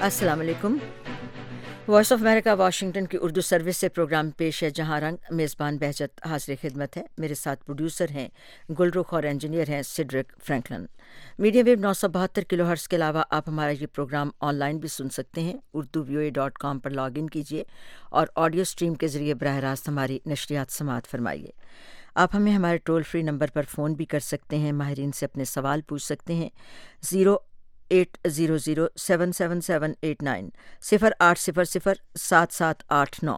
अस्सलाम वालेकुम। Voice of America Washington की उर्दू सर्विस से प्रोग्राम पेश है जहां रंग। मेज़बान बहजत हाज़िर खिदमत है। मेरे साथ प्रोड्यूसर हैं गुलरुख और इंजीनियर हैं Cedric Franklin. Medium wave 972 kilohertz के अलावा आप हमारा ये प्रोग्राम ऑनलाइन भी सुन सकते हैं। urduvoa.com पर लॉग इन कीजिए और ऑडियो स्ट्रीम के ज़रिए बराह रास्त हमारी नशरियात समाअत फरमाइए। आप हमें हमारे टोल फ्री नंबर पर फ़ोन भी कर सकते हैं। माहिरीन से अपने सवाल पूछ सकते हैं। 0800-777-89 0800-7789।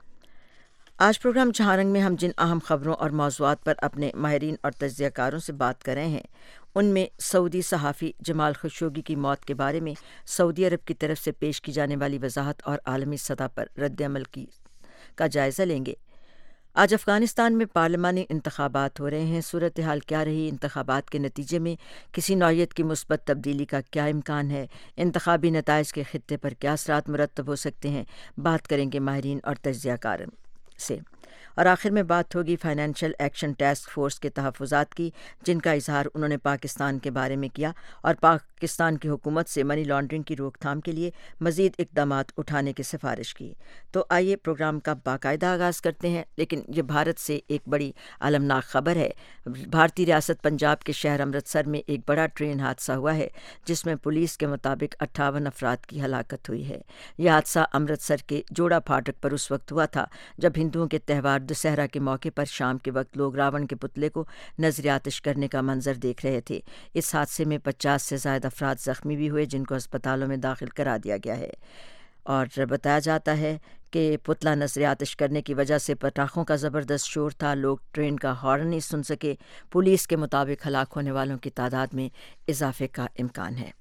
आज प्रोग्राम जहां रंग में हम जिन अहम खबरों और मौज़ूआत पर अपने माहिरीन और तज्ज़ियाकारों से बात कर रहे हैं उनमें सऊदी सहाफ़ी जमाल खशोगी की मौत के बारे में सऊदी अरब की तरफ से पेश की जाने वाली वजाहत और आलमी सतह पर रद्द-ए-अमल का जायज़ा लेंगे। आज अफ़गानिस्तान में पार्लिमानी इंतख़ाबात हो रहे हैं। सूरत हाल क्या रही, इंतख़ाबात के नतीजे में किसी नौइयत की मुस्बत तब्दीली का क्या इम्कान है, इंतख़ाबी नताइज के ख़ित्ते पर क्या असरात मुरत्तब हो सकते हैं, बात करेंगे माहिरीन और तज्ज़ियाकार से। और आखिर में बात होगी फ़ाइनेंशियल एक्शन टास्क फ़ोर्स के तहफ़्फ़ुज़ात की, जिनका इज़हार उन्होंने पाकिस्तान के बारे में किया और पाकिस्तान की हुकूमत से मनी लॉन्ड्रिंग की रोकथाम के लिए मज़ीद इक़दामात उठाने की सिफारिश की। तो आइए प्रोग्राम का बाकायदा आगाज़ करते हैं। लेकिन ये भारत से एक बड़ी अलमनाक ख़बर है। भारतीय रियासत पंजाब के शहर अमृतसर में एक बड़ा ट्रेन हादसा हुआ है जिसमें पुलिस के मुताबिक 58 अफराद की हलाकत हुई है। यह हादसा अमृतसर के जोड़ा फाटक पर उस वक्त हुआ था जब हिंदुओं के त्यौहार दशहरा के मौके पर शाम के वक्त लोग रावण के पुतले को नजर आतिश करने का मंजर देख रहे थे। इस हादसे में 50 से ज़ायद अफराद ज़ख्मी भी हुए, जिनको अस्पतालों में दाखिल करा दिया गया है। और बताया जाता है कि पुतला नजर आतिश करने की वजह से पटाखों का ज़बरदस्त शोर था। लोग ट्रेन का हॉर्न नहीं सुन सके। पुलिस के मुताबिक हलाक होने वालों की तादाद में इजाफे का इम्कान है।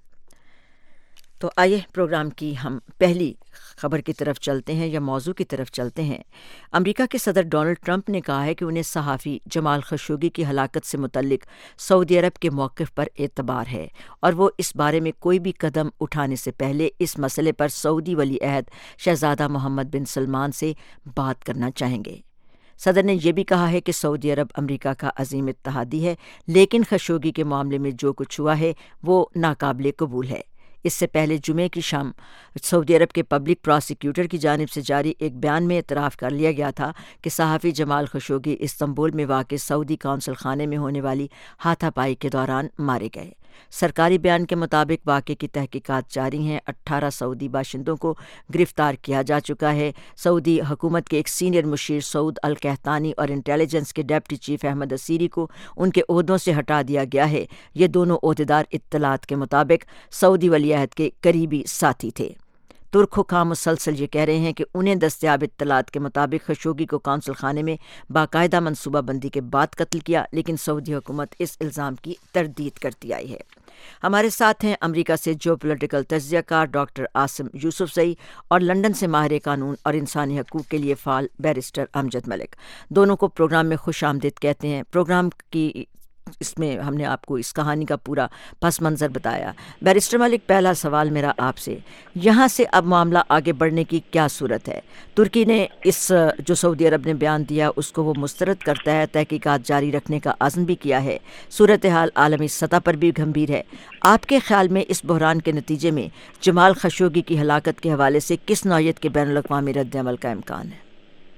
तो आइए प्रोग्राम की हम पहली खबर की तरफ चलते हैं या मौजू की तरफ चलते हैं। अमेरिका के सदर डोनाल्ड ट्रंप ने कहा है कि उन्हें सहाफ़ी जमाल खशोगी की हलाकत से मुतल्लिक सऊदी अरब के मौक़िफ़ पर एतबार है और वो इस बारे में कोई भी कदम उठाने से पहले इस मसले पर सऊदी वली अहद शहज़ादा मोहम्मद बिन सलमान से बात करना चाहेंगे। सदर ने यह भी कहा है कि सऊदी अरब अमेरिका का अजीम इत्तेहादी है, लेकिन खशोगी के मामले में जो कुछ हुआ है वो नाकाबिले कबूल है। इससे पहले जुमे की शाम सऊदी अरब के पब्लिक प्रोसिक्यूटर की जानिब से जारी एक बयान में इतराफ़ कर लिया गया था कि सहाफ़ी जमाल खशोगी इस्तांबुल में वाक़ सऊदी कौंसल खाने में होने वाली हाथापाई के दौरान मारे गए। सरकारी बयान के मुताबिक वाक़े की तहकीकात जारी हैं। 18 सऊदी बाशिंदों को गिरफ्तार किया जा चुका है। सऊदी हुकूमत के एक सीनियर मुशीर सऊद अल कहतानी और इंटेलिजेंस के डिप्टी चीफ अहमद असीरी को उनके ओहदों से हटा दिया गया है। ये दोनों ओहदेदार इत्तलात के मुताबिक सऊदी वली अहद के करीबी साथी थे। तुर्क हुकाम मुसलसल ये कह रहे हैं कि उन्हें दस्तयाब इत्तलात के मुताबिक खशोगी को कौंसल खाने में बाकायदा मनसूबा बंदी के बाद कत्ल किया, लेकिन सऊदी हुकूमत इस इल्ज़ाम की तरदीद करती आई है। हमारे साथ हैं अमेरिका से जो पॉलिटिकल तज्ज़ियाकार डॉक्टर आसिम यूसुफज़ई और लंदन से माहिर कानून और इंसानी हकूक़ के लिए फ़ाल बैरिस्टर अमजद मलिक। दोनों को प्रोग्राम में खुश आमदीद कहते हैं। प्रोग्राम की इसमें हमने आपको इस कहानी का पूरा पस मंज़र बताया। बैरिस्टर मलिक, पहला सवाल मेरा आपसे, यहाँ से अब मामला आगे बढ़ने की क्या सूरत है? तुर्की ने इस जो सऊदी अरब ने बयान दिया उसको वो मुस्तरद करता है, तहकीकात जारी रखने का अज़्म भी किया है। सूरत हाल आलमी सतह पर भी गंभीर है। आपके ख्याल में इस बहरान के नतीजे में जमाल खशोगी की हलाकत के हवाले से किस नौइयत के बैनुल-अक़वामी रद्द-ए-अमल का इम्कान है?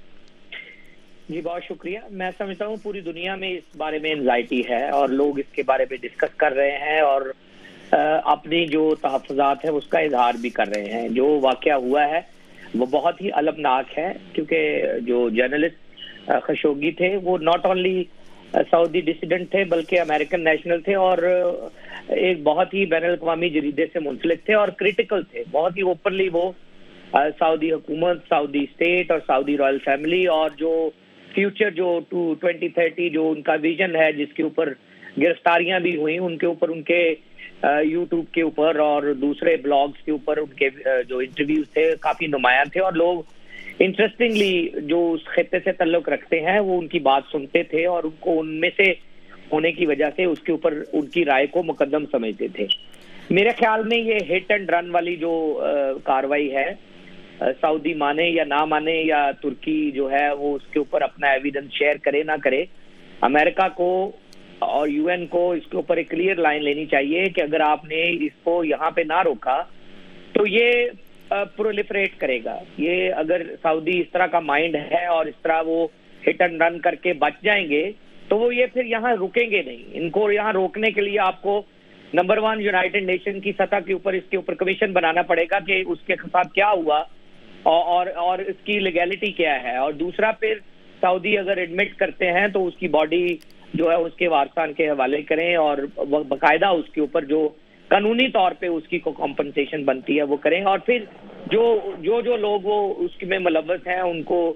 जी बहुत शुक्रिया। मैं समझता हूँ पूरी दुनिया में इस बारे में एंजाइटी है और लोग इसके बारे में डिस्कस कर रहे हैं और अपनी जो तहफ़्फ़ुज़ात है उसका इजहार भी कर रहे हैं। जो वाक़या हुआ है वो बहुत ही अलमनाक है, क्योंकि जो जर्नलिस्ट खशोगी थे वो नॉट ओनली सऊदी डिसिडेंट थे बल्कि अमेरिकन नेशनल थे और एक बहुत ही बैनुल-अक़वामी जरीदे से मुंसलिक थे और क्रिटिकल थे। बहुत ही ओपनली वो सऊदी हुकूमत, सऊदी स्टेट और सऊदी रॉयल फैमिली और जो फ्यूचर जो 2030 जो उनका विजन है जिसके ऊपर गिरफ्तारियां भी हुई, उनके ऊपर उनके यूट्यूब के ऊपर और दूसरे ब्लॉग्स के ऊपर उनके जो इंटरव्यूज थे काफी नुमायां थे और लोग इंटरेस्टिंगली जो उस खित्ते से ताल्लुक रखते हैं वो उनकी बात सुनते थे और उनको उनमें से होने की वजह से उसके ऊपर उनकी राय को मुकद्दम समझते थे। मेरे ख्याल में ये हिट एंड रन वाली जो कार्रवाई है, सऊदी माने या ना माने या तुर्की जो है वो उसके ऊपर अपना एविडेंस शेयर करे ना करे, अमेरिका को और यूएन को इसके ऊपर एक क्लियर लाइन लेनी चाहिए कि अगर आपने इसको यहाँ पे ना रोका तो ये پرولیفریٹ کرے گا. یہ اگر سعودی اس طرح کا مائنڈ ہے اور اس طرح وہ ہٹ اینڈ رن کر کے بچ جائیں گے تو وہ یہ پھر یہاں رکیں گے نہیں. ان کو یہاں روکنے کے لیے آپ کو نمبر 1 یونائٹڈ نیشن کی سطح کے اوپر اس کے اوپر کمیشن بنانا پڑے گا کہ اس کے ساتھ کیا ہوا اور اس کی لیگیلٹی کیا ہے. اور دوسرا پھر سعودی اگر ایڈمٹ کرتے ہیں تو اس کی باڈی جو ہے اس کے وارثان کے حوالے کریں اور باقاعدہ اس کے اوپر جو قانونی طور پہ اس کی کو کمپنسیشن بنتی ہے وہ کریں. اور پھر جو لوگ وہ اس میں ملوث ہیں ان کو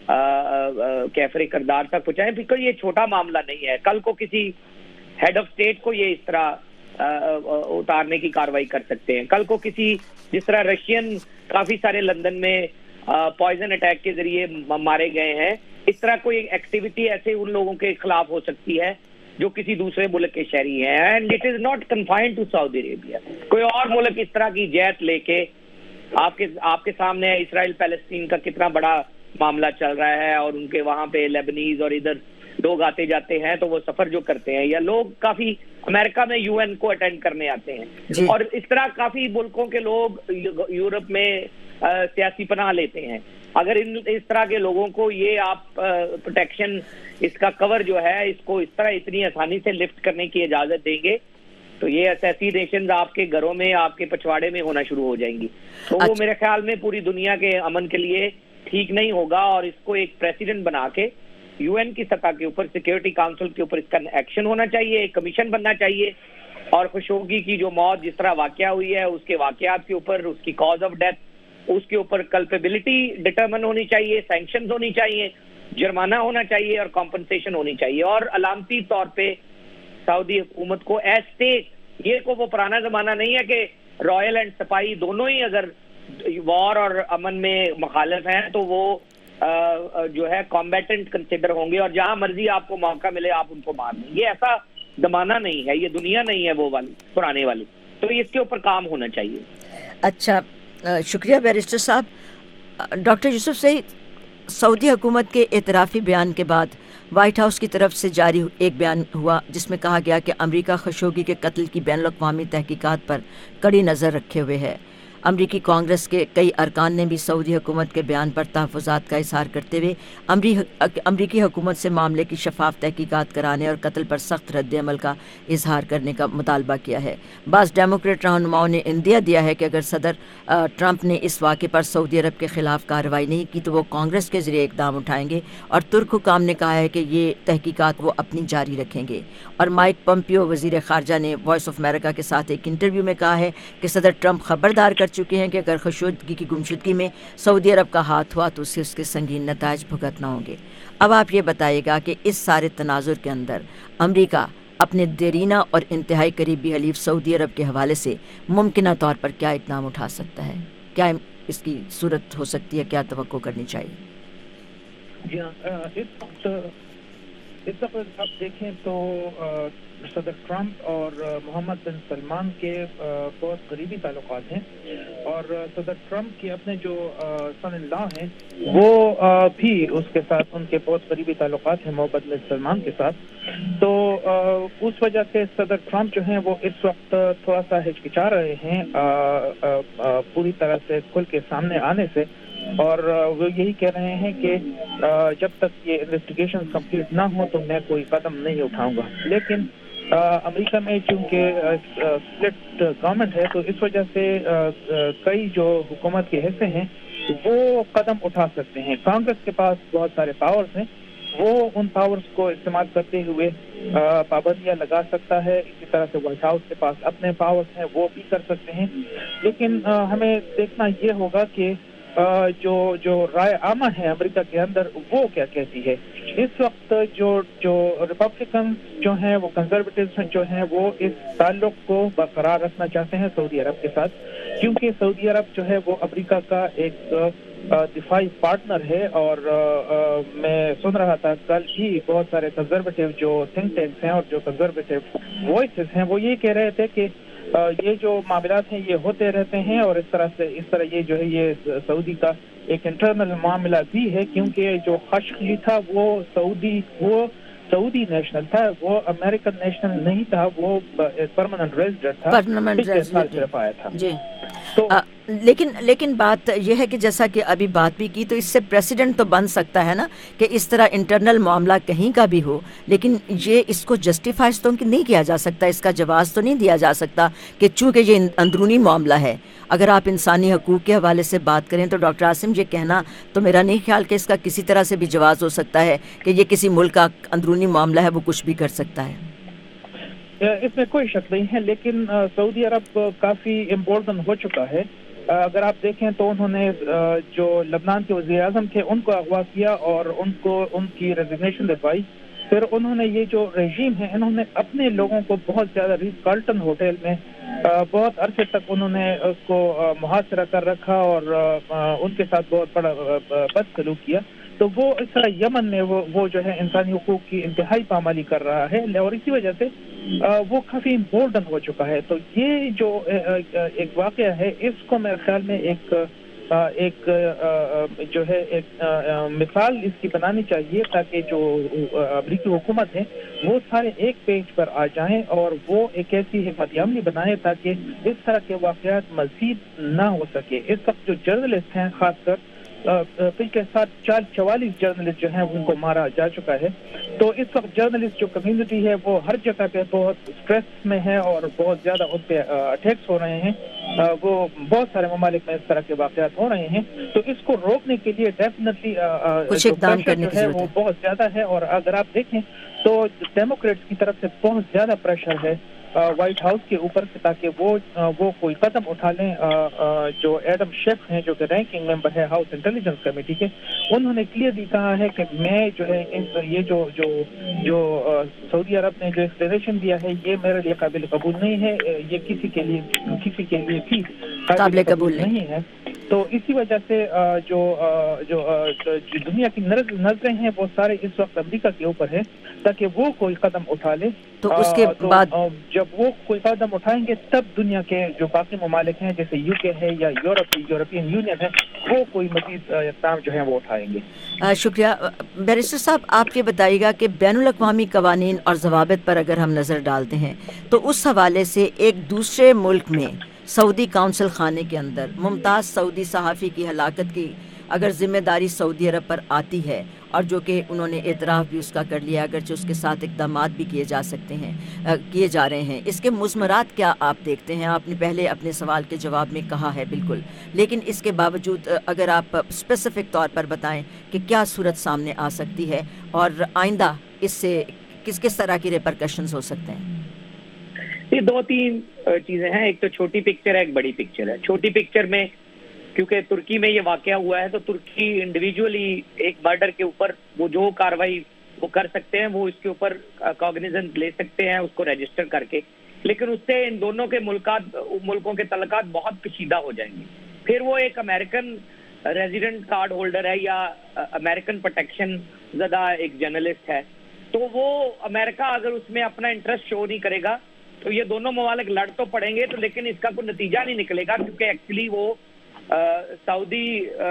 کیفر کردار تک پہنچائیں. بیکاز یہ چھوٹا معاملہ نہیں ہے. کل کو کسی ہیڈ آف اسٹیٹ کو یہ اس طرح اتارنے کی کاروائی کر سکتے ہیں. کل کو کسی جس طرح رشین کافی سارے لندن میں پوائزن اٹیک کے ذریعے مارے گئے ہیں, اس طرح کوئی ایکٹیویٹی ایسے ان لوگوں کے خلاف ہو سکتی ہے جو کسی دوسرے ملک کے شہری ہیں. And it is not confined to Saudi Arabia. کوئی اور ملک اس طرح کی جیت لے کے آپ کے سامنے اسرائیل پیلسٹین کا کتنا بڑا معاملہ چل رہا ہے اور ان کے وہاں پہ لیبنیز اور ادھر لوگ آتے جاتے ہیں تو وہ سفر جو کرتے ہیں یا لوگ کافی امریکہ میں یو این کو اٹینڈ کرنے آتے ہیں اور اس طرح کافی ملکوں کے لوگ یورپ میں سیاسی پناہ لیتے ہیں. اگر اس طرح کے لوگوں کو یہ آپ پروٹیکشن اس کا کور جو ہے اس کو اس طرح اتنی آسانی سے لفٹ کرنے کی اجازت دیں گے تو یہ اسیسینیشنز آپ کے گھروں میں آپ کے پچھواڑے میں ہونا شروع ہو جائیں گی. تو وہ میرے خیال میں پوری دنیا کے امن کے لیے ٹھیک نہیں ہوگا اور اس کو ایک پریسیڈنٹ بنا کے یو این کی سطح کے اوپر سیکورٹی کاؤنسل کے اوپر اس کا ایکشن ہونا چاہیے, ایک کمیشن بننا چاہیے. اور خشوگی کی جو موت جس طرح واقعہ ہوئی ہے اس کے واقعات کے اوپر اس کی کاز آف ڈیتھ اس کے اوپر کلپیبلٹی ڈٹرمن ہونی چاہیے, سینکشنز ہونی چاہیے, جرمانہ ہونا چاہیے اور کمپنسیشن ہونی چاہیے. اور علامتی طور پہ سعودی حکومت کو ایز اسٹیٹ یہ کو وہ پرانا زمانہ نہیں ہے کہ رائل اینڈ سپاہی دونوں ہی اگر وار اور امن میں مخالف ہیں تو وہ جو ہے کمبیٹنٹ کنسیڈر ہوں گے اور جہاں مرضی آپ کو موقع ملے آپ ان کو مار دیں. یہ ایسا زمانہ نہیں ہے, یہ دنیا نہیں ہے وہ والی پرانے والی. تو اس کے اوپر کام ہونا چاہیے. اچھا شکریہ بیرسٹر صاحب. ڈاکٹر یوسف سعید, سعودی حکومت کے اعترافی بیان کے بعد وائٹ ہاؤس کی طرف سے جاری ایک بیان ہوا جس میں کہا گیا کہ امریکہ خشوگی کے قتل کی بین الاقوامی تحقیقات پر کڑی نظر رکھے ہوئے ہے. امریکی کانگریس کے کئی ارکان نے بھی سعودی حکومت کے بیان پر تحفظات کا اظہار کرتے ہوئے امریکی حکومت سے معاملے کی شفاف تحقیقات کرانے اور قتل پر سخت رد عمل کا اظہار کرنے کا مطالبہ کیا ہے. بعض ڈیموکریٹ رہنماؤں نے اندیا دیا ہے کہ اگر صدر ٹرمپ نے اس واقعے پر سعودی عرب کے خلاف کارروائی نہیں کی تو وہ کانگریس کے ذریعے اقدام اٹھائیں گے. اور ترک حکام نے کہا ہے کہ یہ تحقیقات وہ اپنی جاری رکھیں گے. اور مائک پمپیو وزیر خارجہ نے وائس آف امریکہ کے ساتھ ایک انٹرویو میں کہا ہے کہ صدر ٹرمپ خبردار کر چکے ہیں کہ اگر خشوگی کی گمشدگی میں سعودی عرب کا ہاتھ ہوا تو اسے اس کے سنگین نتائج بھگتنا ہوں گے. اب آپ یہ بتائیے گا کہ اس سارے تناظر کے اندر امریکہ اپنے دیرینہ اور انتہائی قریبی حلیف سعودی عرب کے حوالے سے ممکنہ طور پر کیا اقدام اٹھا سکتا ہے؟ کیا اس کی صورت ہو سکتی ہے؟ کیا توقع کرنی چاہیے؟ جی ہاں, اس وقت آپ دیکھیں تو صدر ٹرمپ اور محمد بن سلمان کے بہت قریبی تعلقات ہیں اور صدر ٹرمپ کے اپنے جو سن ان لا ہیں وہ بھی اس کے ساتھ ان کے بہت قریبی تعلقات ہیں محمد بن سلمان کے ساتھ. تو اس وجہ سے صدر ٹرمپ جو ہیں وہ اس وقت تھوڑا سا ہچکچا رہے ہیں پوری طرح سے کھل کے سامنے آنے سے اور وہ یہی کہہ رہے ہیں کہ جب تک یہ انویسٹیگیشن کمپلیٹ نہ ہو تو میں کوئی قدم نہیں اٹھاؤں گا. لیکن امریکہ میں چونکہ سپلٹ گورنمنٹ ہے تو اس وجہ سے کئی جو حکومت کے حصے ہیں وہ قدم اٹھا سکتے ہیں. کانگریس کے پاس بہت سارے پاورز ہیں, وہ ان پاورز کو استعمال کرتے ہوئے پابندیاں لگا سکتا ہے. اسی طرح سے وائٹ ہاؤس کے پاس اپنے پاورز ہیں وہ بھی کر سکتے ہیں. لیکن ہمیں دیکھنا یہ ہوگا کہ جو رائے عامہ ہے امریکہ کے اندر وہ کیا کہتی ہے. اس وقت جو ریپبلکن جو ہیں وہ کنزرویٹیوز جو ہیں وہ اس تعلق کو برقرار رکھنا چاہتے ہیں سعودی عرب کے ساتھ, کیونکہ سعودی عرب جو ہے وہ امریکہ کا ایک دفاعی پارٹنر ہے. اور میں سن رہا تھا کل بھی بہت سارے کنزرویٹیو جو تھنک ٹینکس ہیں اور جو کنزرویٹیو وائسز ہیں وہ یہ کہہ رہے تھے کہ یہ جو معاملات ہیں یہ ہوتے رہتے ہیں اور اس طرح یہ جو ہے یہ سعودی کا ایک انٹرنل معاملہ بھی ہے, کیونکہ جو خشخگی تھا وہ سعودی نیشنل تھا, وہ امریکن نیشنل نہیں تھا, وہ پرماننٹ ریزیڈنٹ تھا, پچھلے سال صرف آیا تھا. جی تو لیکن بات یہ ہے کہ جیسا کہ ابھی بات بھی کی، تو اس سے پریسیڈنٹ تو بن سکتا ہے نا کہ اس طرح انٹرنل معاملہ کہیں کا بھی ہو، لیکن یہ اس کو جسٹیفائز تو نہیں کیا جا سکتا، اس کا جواز تو نہیں دیا جا سکتا کہ چونکہ یہ اندرونی معاملہ ہے۔ اگر آپ انسانی حقوق کے حوالے سے بات کریں تو ڈاکٹر عاصم یہ کہنا تو میرا نہیں خیال کہ اس کا کسی طرح سے بھی جواز ہو سکتا ہے کہ یہ کسی ملک کا اندرونی معاملہ ہے، وہ کچھ بھی کر سکتا ہے۔ اس میں کوئی شک نہیں ہے، لیکن سعودی عرب کافی امبولڈن ہو چکا ہے۔ اگر آپ دیکھیں تو انہوں نے جو لبنان کے وزیر اعظم تھے ان کو اغوا کیا اور ان کی ریزگنیشن دلوائی۔ پھر انہوں نے یہ جو رژیم ہے انہوں نے اپنے لوگوں کو بہت زیادہ ریز کارلٹن ہوٹل میں بہت عرصے تک انہوں نے اس کو محاصرہ کر رکھا اور ان کے ساتھ بہت بڑا بد سلوک کیا۔ تو وہ اس طرح یمن میں وہ جو ہے انسانی حقوق کی انتہائی پامالی کر رہا ہے، اور اسی وجہ سے وہ کافی امپورٹنٹ ہو چکا ہے۔ تو یہ جو ایک واقعہ ہے اس کو میرے خیال میں ایک جو ہے ایک مثال اس کی بنانی چاہیے، تاکہ جو امریکی حکومت ہے وہ سارے ایک پیج پر آ جائیں اور وہ ایک ایسی حکمت عملی بنائے تاکہ اس طرح کے واقعات مزید نہ ہو سکے۔ اس وقت جو جرنلسٹ ہیں، خاص کر پچھلے 44 جرنلسٹ جو ہیں ان کو مارا جا چکا ہے۔ تو اس وقت جرنلسٹ جو کمیونٹی ہے وہ ہر جگہ پہ بہت اسٹریس میں ہے اور بہت زیادہ ان پہ اٹیکس ہو رہے ہیں۔ وہ بہت سارے ممالک میں اس طرح کے واقعات ہو رہے ہیں، تو اس کو روکنے کے لیے ڈیفینیٹلی کچھ اقدام کرنے کی ضرورت ہے وہ بہت زیادہ ہے۔ اور اگر آپ دیکھیں تو ڈیموکریٹس کی طرف سے بہت زیادہ پریشر ہے وائٹ ہاؤس کے اوپر سے، تاکہ وہ کوئی قدم اٹھا لیں۔ جو ایڈم شیف ہیں جو کہ رینکنگ ممبر ہے ہاؤس انٹیلیجنس کمیٹی کے، انہوں نے کلیئرلی کہا ہے کہ میں جو ہے یہ جو سعودی عرب نے جو ایکسپلینیشن دیا ہے یہ میرے لیے قابل قبول نہیں ہے، یہ کسی کے لیے بھی قابل قبول نہیں ہے۔ تو اسی وجہ سے جو دنیا کی نظریں ہیں وہ سارے اس وقت امریکہ کے اوپر ہے، تاکہ وہ کوئی قدم اٹھا لے۔ تو اس کے بعد جب وہ کوئی قدم اٹھائیں گے تب دنیا کے جو باقی ممالک ہیں جیسے یو کے ہے یا یورپین یونین ہے وہ کوئی مزید اقدام جو ہیں وہ اٹھائیں گے۔ شکریہ بیرسٹر صاحب، آپ یہ بتائیے گا کہ بین الاقوامی قوانین اور ضوابط پر اگر ہم نظر ڈالتے ہیں تو اس حوالے سے ایک دوسرے ملک میں سعودی کونسل خانے کے اندر ممتاز سعودی صحافی کی ہلاکت کی اگر ذمہ داری سعودی عرب پر آتی ہے، اور جو کہ انہوں نے اعتراف بھی اس کا کر لیا، اگرچہ اس کے ساتھ اقدامات بھی کیے جا رہے ہیں، اس کے مضمرات کیا آپ دیکھتے ہیں؟ آپ نے پہلے اپنے سوال کے جواب میں کہا ہے بالکل، لیکن اس کے باوجود اگر آپ اسپیسیفک طور پر بتائیں کہ کیا صورت سامنے آ سکتی ہے اور آئندہ اس سے کس طرح کی ریپرکشنز ہو سکتے ہیں؟ یہ 2-3 چیزیں ہیں، ایک تو چھوٹی پکچر ہے، ایک بڑی پکچر ہے۔ چھوٹی پکچر میں کیونکہ ترکی میں یہ واقعہ ہوا ہے تو ترکی انڈیویجولی ایک مرڈر کے اوپر وہ جو کاروائی وہ کر سکتے ہیں وہ اس کے اوپر کاگنیزنس لے سکتے ہیں اس کو رجسٹر کر کے، لیکن اس سے ان دونوں کے ملکوں کے تعلقات بہت کشیدہ ہو جائیں گے۔ پھر وہ ایک امریکن ریزیڈنٹ کارڈ ہولڈر ہے یا امریکن پروٹیکشن زدہ ایک جرنلسٹ ہے، تو وہ امریکہ اگر اس میں اپنا انٹرسٹ شو نہیں کرے گا تو یہ دونوں ممالک لڑ تو پڑیں گے، تو لیکن اس کا کوئی نتیجہ نہیں نکلے گا، کیونکہ ایکچولی وہ سعودی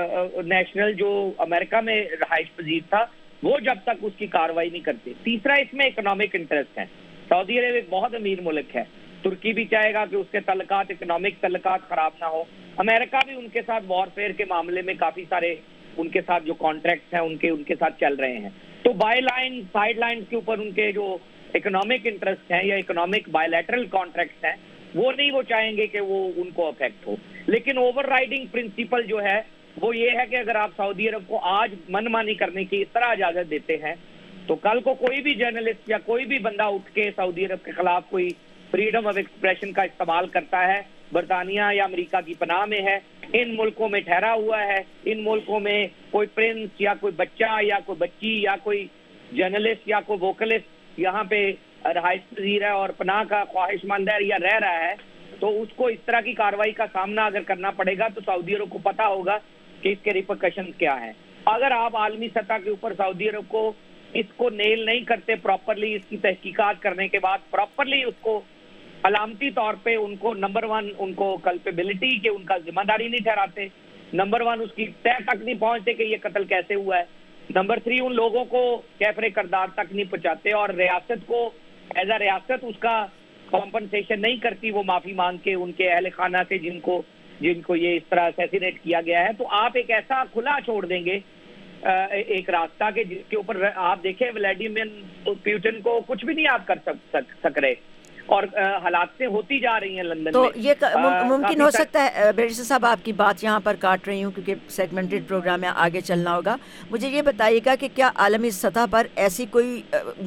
نیشنل جو امریکہ میں رہائش پذیر تھا وہ جب تک اس کی کاروائی نہیں کرتے۔ تیسرا اس میں اکنامک انٹرسٹ ہے۔ سعودی عرب ایک بہت امیر ملک ہے، ترکی بھی چاہے گا کہ اس کے تعلقات اکنامک تعلقات خراب نہ ہو، امریکہ بھی ان کے ساتھ وارفیئر کے معاملے میں کافی سارے ان کے ساتھ جو کانٹریکٹس ہیں ان کے ساتھ چل رہے ہیں، تو بائی لائن سائڈ لائنز کے اوپر ان کے جو اکنامک انٹرسٹ ہیں یا اکنامک بائیلیٹرل کانٹریکٹس ہیں وہ نہیں وہ چاہیں گے کہ وہ ان کو افیکٹ ہو۔ لیکن اوور رائڈنگ پرنسپل جو ہے وہ یہ ہے کہ اگر آپ سعودی عرب کو آج من مانی کرنے کی اس طرح اجازت دیتے ہیں تو کل کو کوئی بھی جرنلسٹ یا کوئی بھی بندہ اٹھ کے سعودی عرب کے خلاف کوئی فریڈم آف ایکسپریشن کا استعمال کرتا ہے، برطانیہ یا امریکہ کی پناہ میں ہے، ان ملکوں میں ٹھہرا ہوا ہے، ان ملکوں میں کوئی پرنس یا کوئی بچہ یا کوئی بچی یا کوئی جرنلسٹ یا کوئی ووکلسٹ یہاں پہ رہائش پذیر ہے اور پناہ کا خواہش مند ہے یا رہ رہا ہے، تو اس کو اس طرح کی کاروائی کا سامنا اگر کرنا پڑے گا تو سعودی عرب کو پتا ہوگا کہ اس کے ریپرکشنز کیا ہیں۔ اگر آپ عالمی سطح کے اوپر سعودی عرب کو اس کو نیل نہیں کرتے پراپرلی، اس کی تحقیقات کرنے کے بعد پراپرلی اس کو علامتی طور پہ ان کو نمبر 1 ان کو کلپیبلٹی کہ ان کا ذمہ داری نہیں ٹھہراتے، نمبر 1 اس کی طے تک نہیں پہنچتے کہ یہ قتل کیسے ہوا ہے، نمبر 3 ان لوگوں کو کیفر کردار تک نہیں پہنچاتے اور ریاست کو ایز اے ریاست اس کا کمپنسیشن نہیں کرتی، وہ معافی مانگ کے ان کے اہل خانہ سے جن کو جن کو یہ اس طرح اسیسینیٹ کیا گیا ہے، تو آپ ایک ایسا کھلا چھوڑ دیں گے ایک راستہ کہ جس کے اوپر آپ دیکھیں ولیڈیمیر پیوٹن کو کچھ بھی نہیں آپ کر سک رہے، اور حالات ہوتی جا رہی ہیں لندن تو میں۔ یہ ممکن ہو سکتا ہے بیریسٹر صاحب، آپ کی بات یہاں پر کاٹ رہی ہوں کیونکہ سیگمنٹڈ پروگرام میں آگے چلنا ہوگا، مجھے یہ بتائیے گا کہ کیا عالمی سطح پر ایسی کوئی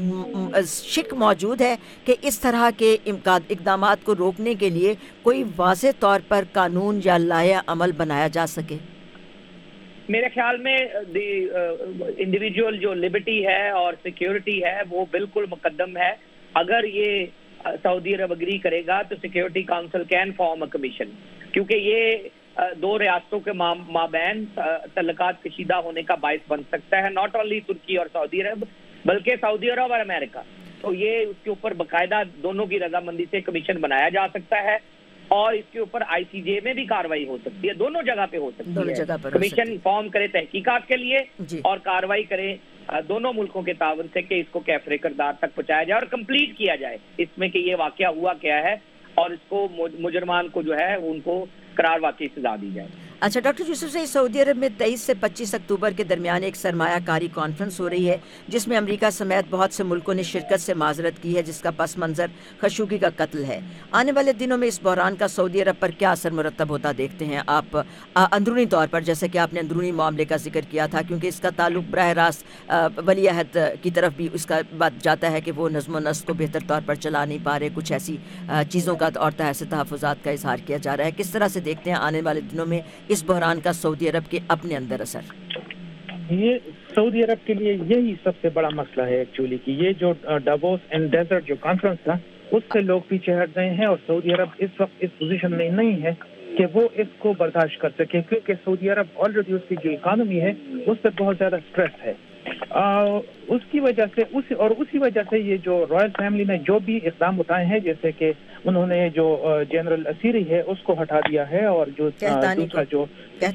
شک موجود ہے کہ اس طرح کے اقدامات کو روکنے کے لیے کوئی واضح طور پر قانون یا لائحہ عمل بنایا جا سکے؟ میرے خیال میں انڈیویجول جو لبرٹی ہے اور سیکیورٹی ہے وہ بالکل مقدم ہے۔ اگر یہ سعودی عرب اگری کرے گا تو security council can form a commission, کیونکہ یہ دو ریاستوں کے مابین تعلقات کشیدہ ہونے کا باعث بن سکتا ہے، ناٹ اونلی ترکی اور سعودی عرب بلکہ سعودی عرب اور امریکہ۔ تو یہ اس کے اوپر باقاعدہ دونوں کی رضامندی سے کمیشن بنایا جا سکتا ہے، اور اس کے اوپر آئی سی جے میں بھی کاروائی ہو سکتی ہے، دونوں جگہ پہ ہو سکتی ہے۔ کمیشن فارم کرے تحقیقات کے لیے اور کاروائی کرے دونوں ملکوں کے تعاون سے کہ اس کو کیفر کردار تک پہنچایا جائے اور کمپلیٹ کیا جائے اس میں کہ یہ واقعہ ہوا کیا ہے، اور اس کو مجرمان کو جو ہے ان کو قرار واقعی سزا دی جائے۔ اچھا ڈاکٹر یوسف سے، سعودی عرب میں 23 سے 25 اکتوبر کے درمیان ایک سرمایہ کاری کانفرنس ہو رہی ہے جس میں امریکہ سمیت بہت سے ملکوں نے شرکت سے معذرت کی ہے، جس کا پس منظر خشوگی کا قتل ہے۔ آنے والے دنوں میں اس بحران کا سعودی عرب پر کیا اثر مرتب ہوتا دیکھتے ہیں آپ اندرونی طور پر، جیسے کہ آپ نے اندرونی معاملے کا ذکر کیا تھا، کیونکہ اس کا تعلق براہ راست ولی عہد کی طرف بھی اس کا بات جاتا ہے کہ وہ نظم و نسق کو بہتر طور پر چلا نہیں پا رہے، کچھ ایسی چیزوں کا اور تحت تحفظات کا اظہار کیا جا رہا ہے۔ کس طرح سے دیکھتے ہیں آنے والے دنوں میں اس بحران کا سعودی عرب کے اپنے اندر اثر؟ یہ سعودی عرب کے لیے یہی سب سے بڑا مسئلہ ہے ایکچولی، کہ یہ جو ڈیووس اینڈ ڈیزرٹ جو کانفرنس تھا اس سے لوگ پیچھے ہٹ گئے ہیں، اور سعودی عرب اس وقت اس پوزیشن میں نہیں ہے کہ وہ اس کو برداشت کر سکے، کیونکہ سعودی عرب آلریڈی اس کی جو اکانومی ہے اس پہ بہت زیادہ اسٹریس ہے۔ اس کی وجہ سے اسی وجہ سے یہ جو رائل فیملی نے جو بھی اقدام اٹھائے ہیں، جیسے کہ انہوں نے جو جنرل اسیری ہے اس کو ہٹا دیا ہے، اور جو دوسرا جو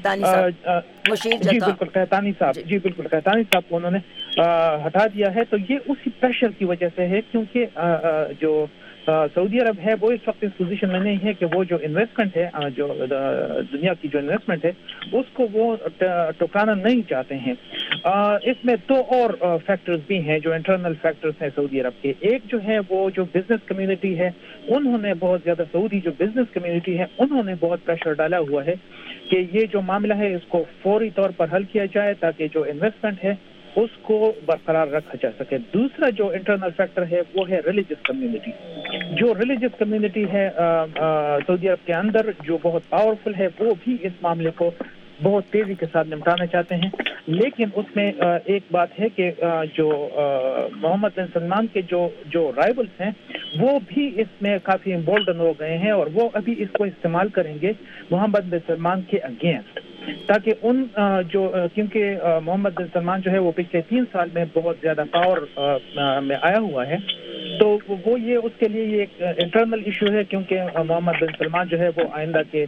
جی بالکل قحطانی صاحب کو انہوں نے ہٹا دیا ہے، تو یہ اسی پریشر کی وجہ سے ہے، کیونکہ جو سعودی عرب ہے وہ اس وقت اس پوزیشن میں نہیں ہے کہ وہ جو انویسٹمنٹ ہے، جو دنیا کی جو انویسٹمنٹ ہے اس کو وہ ٹکرانا نہیں چاہتے ہیں۔ اس میں دو اور فیکٹرز بھی ہیں جو انٹرنل فیکٹرز ہیں سعودی عرب کے۔ ایک جو ہے وہ جو بزنس کمیونٹی ہے، انہوں نے بہت زیادہ، سعودی جو بزنس کمیونٹی ہے انہوں نے بہت پریشر ڈالا ہوا ہے کہ یہ جو معاملہ ہے اس کو فوری طور پر حل کیا جائے تاکہ جو انویسٹمنٹ ہے اس کو برقرار رکھا جا سکے۔ دوسرا جو انٹرنل فیکٹر ہے وہ ہے ریلیجس کمیونٹی۔ جو ریلیجس کمیونٹی ہے سعودی عرب کے اندر جو بہت پاورفل ہے، وہ بھی اس معاملے کو بہت تیزی کے ساتھ نمٹانا چاہتے ہیں، لیکن اس میں ایک بات ہے کہ جو محمد بن سلمان کے جو رائبلز ہیں وہ بھی اس میں کافی امبولڈن ہو گئے ہیں، اور وہ ابھی اس کو استعمال کریں گے محمد بن سلمان کے اگینسٹ، تاکہ کیونکہ محمد بن سلمان جو ہے وہ پچھلے 3 سال میں بہت زیادہ پاور میں آیا ہوا ہے، تو وہ یہ اس کے لیے یہ ایک انٹرنل ایشو ہے، کیونکہ محمد بن سلمان جو ہے وہ آئندہ کے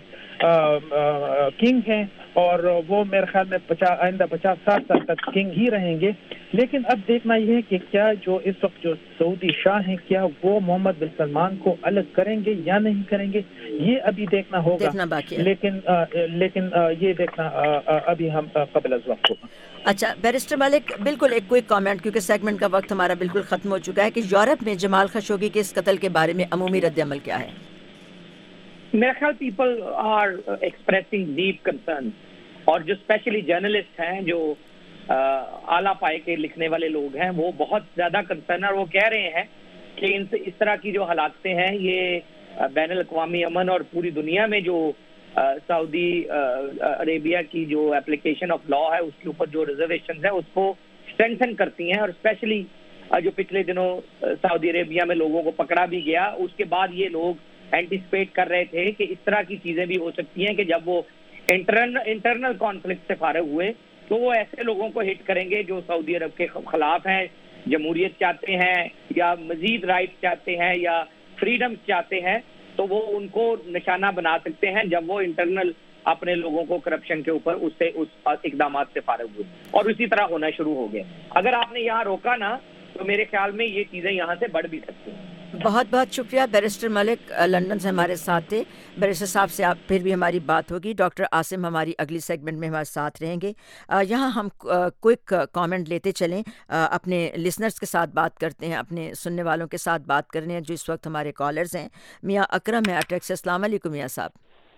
کنگ ہیں، اور وہ میرے خیال میں آئندہ 50-60 سال تک کنگ ہی رہیں گے۔ لیکن اب دیکھنا یہ ہے کہ کیا جو اس وقت جو سعودی شاہ ہیں کیا وہ محمد بن سلمان کو الگ کریں گے یا نہیں کریں گے، یہ ابھی دیکھنا ہوگا، لیکن یہ دیکھنا ابھی ہم قبل از وقت ہوگا۔ اچھا بیرسٹر ملک، بالکل ایک کوئک کامنٹ، کیونکہ سیگمنٹ کا وقت ہمارا بالکل ختم ہو چکا ہے، کہ یورپ میں جمال خشوگی کے اس قتل کے بارے میں عمومی رد عمل کیا ہے؟ میرا خیال people are expressing deep concern, اور جو اسپیشلی جرنلسٹ ہیں، جو اعلیٰ پائے کے لکھنے والے لوگ ہیں، وہ بہت زیادہ کنسرن، اور وہ کہہ رہے ہیں کہ اس طرح کی جو حالات ہیں یہ بین الاقوامی امن اور پوری دنیا میں جو سعودی عربیہ کی جو اپلیکیشن آف لا ہے اس کے اوپر جو ریزرویشنز ہیں اس کو اسٹرینتھن کرتی ہیں، اور اسپیشلی جو پچھلے دنوں سعودی عربیہ میں لوگوں کو پکڑا بھی گیا، اس کے بعد یہ لوگ اینٹیسپیٹ کر رہے تھے کہ اس طرح کی چیزیں بھی ہو سکتی ہیں کہ جب وہ انٹرنل کانفلکٹ سے فارغ ہوئے تو وہ ایسے لوگوں کو ہٹ کریں گے جو سعودی عرب کے خلاف ہیں، جمہوریت چاہتے ہیں یا مزید رائٹس چاہتے ہیں یا فریڈم چاہتے ہیں، تو وہ ان کو نشانہ بنا سکتے ہیں جب وہ انٹرنل اپنے لوگوں کو کرپشن کے اوپر اس اقدامات سے فارغ ہوئے، اور اسی طرح ہونا شروع ہو گیا۔ اگر آپ نے یہاں روکا نا تو میرے خیال میں یہ چیزیں یہاں سے بڑھ بھی سکتی ہیں۔ بہت بہت شکریہ بیرسٹر ملک لندن سے ہمارے ساتھ تھے. بیرسٹر صاحب سے آپ پھر بھی ہماری بات ہوگی. ڈاکٹر عاصم ہماری اگلی سیگمنٹ میں ہمارے ساتھ رہیں گے. یہاں ہم کوئک کامنٹ لیتے چلیں, اپنے لسنرز کے ساتھ بات کرتے ہیں, اپنے سننے والوں کے ساتھ بات کر رہے ہیں جو اس وقت ہمارے کالرز ہیں. میاں اکرم ہے اٹیک سے. السلام علیکم میاں صاحب.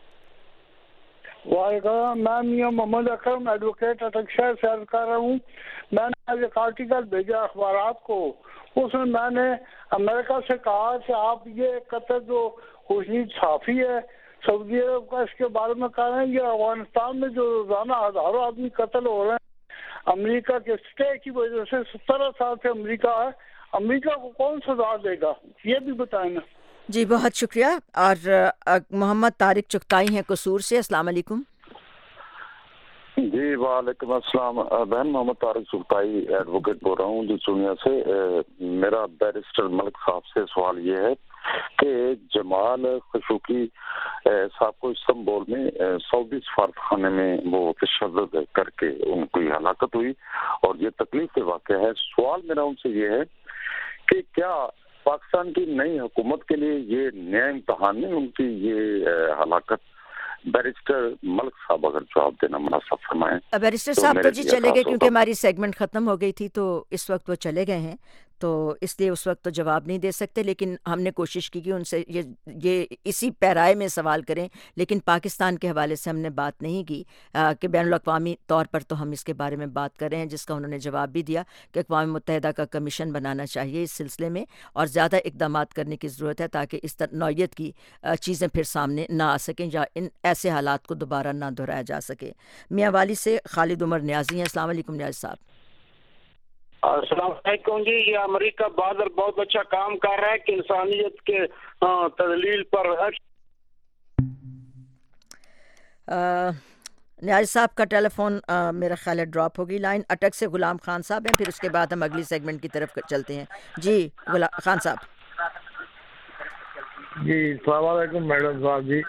وعلیکم. میں میاں محمد اکرم ایڈوکیٹ اٹک شہر سے عرض کر رہا ہوں. میں نے آج ایک آرٹیکل بھیجا اخبارات کو, اس میں میں نے امریکہ سے کہا کہ آپ یہ قطر جو خوشنید صحافی ہے سعودی عرب کا, اس کے بارے میں کہہ رہے ہیں یہ افغانستان میں جو روزانہ ہزاروں آدمی قتل ہو رہے ہیں امریکہ کے اسٹے کی وجہ سے. 17 سال سے امریکہ ہے, امریکہ کو کون سزا دے گا یہ بھی بتائیں نا. جی بہت شکریہ. اور محمد طارق چغتائی ہیں قصور سے. السلام علیکم. جی وعلیکم السلام. بہن محمد طارق چغتائی ایڈوکیٹ بول رہا ہوں جی چونیا سے. میرا بیرسٹر ملک صاحب سے سوال یہ ہے کہ جمال خشوگی صاحب کو استنبول میں سعودی سفارت خانے میں وہ تشدد کر کے ان کی ہلاکت ہوئی اور یہ تکلیف کا واقعہ ہے. سوال میرا ان سے یہ ہے کہ کیا پاکستان کی نئی حکومت کے لیے یہ نیا امتحان نہیں ان کی یہ ہلاکت؟ بیرسٹر ملک صاحب اگر جواب دینا مناسب فرمائیں. بیرسٹر صاحب تو جی چلے گئے کیونکہ ہماری سیگمنٹ ختم ہو گئی تھی, تو اس وقت وہ چلے گئے ہیں, تو اس لیے اس وقت تو جواب نہیں دے سکتے. لیکن ہم نے کوشش کی کہ ان سے یہ اسی پیرائے میں سوال کریں, لیکن پاکستان کے حوالے سے ہم نے بات نہیں کی کہ بین الاقوامی طور پر تو ہم اس کے بارے میں بات کر رہے ہیں, جس کا انہوں نے جواب بھی دیا کہ اقوام متحدہ کا کمیشن بنانا چاہیے اس سلسلے میں اور زیادہ اقدامات کرنے کی ضرورت ہے تاکہ اس نوعیت کی چیزیں پھر سامنے نہ آ سکیں یا ان ایسے حالات کو دوبارہ نہ دہرایا جا سکے. میاں والی سے خالد عمر نیازی ہیں. السلام علیکم نیازی صاحب. السلام علیکم جی. یہ امریکہ بہادر بہت اچھا کام کر رہا ہے کہ انسانیت کے تدلیل پر. نیاز صاحب کا ٹیلی فون میرا خیال ہے ڈراپ ہوگی لائن. اٹک سے غلام خان صاحب ہیں, پھر اس کے بعد ہم اگلی سیگمنٹ کی طرف چلتے ہیں. جی خان صاحب. جی السلام علیکم میڈم صاحب. جی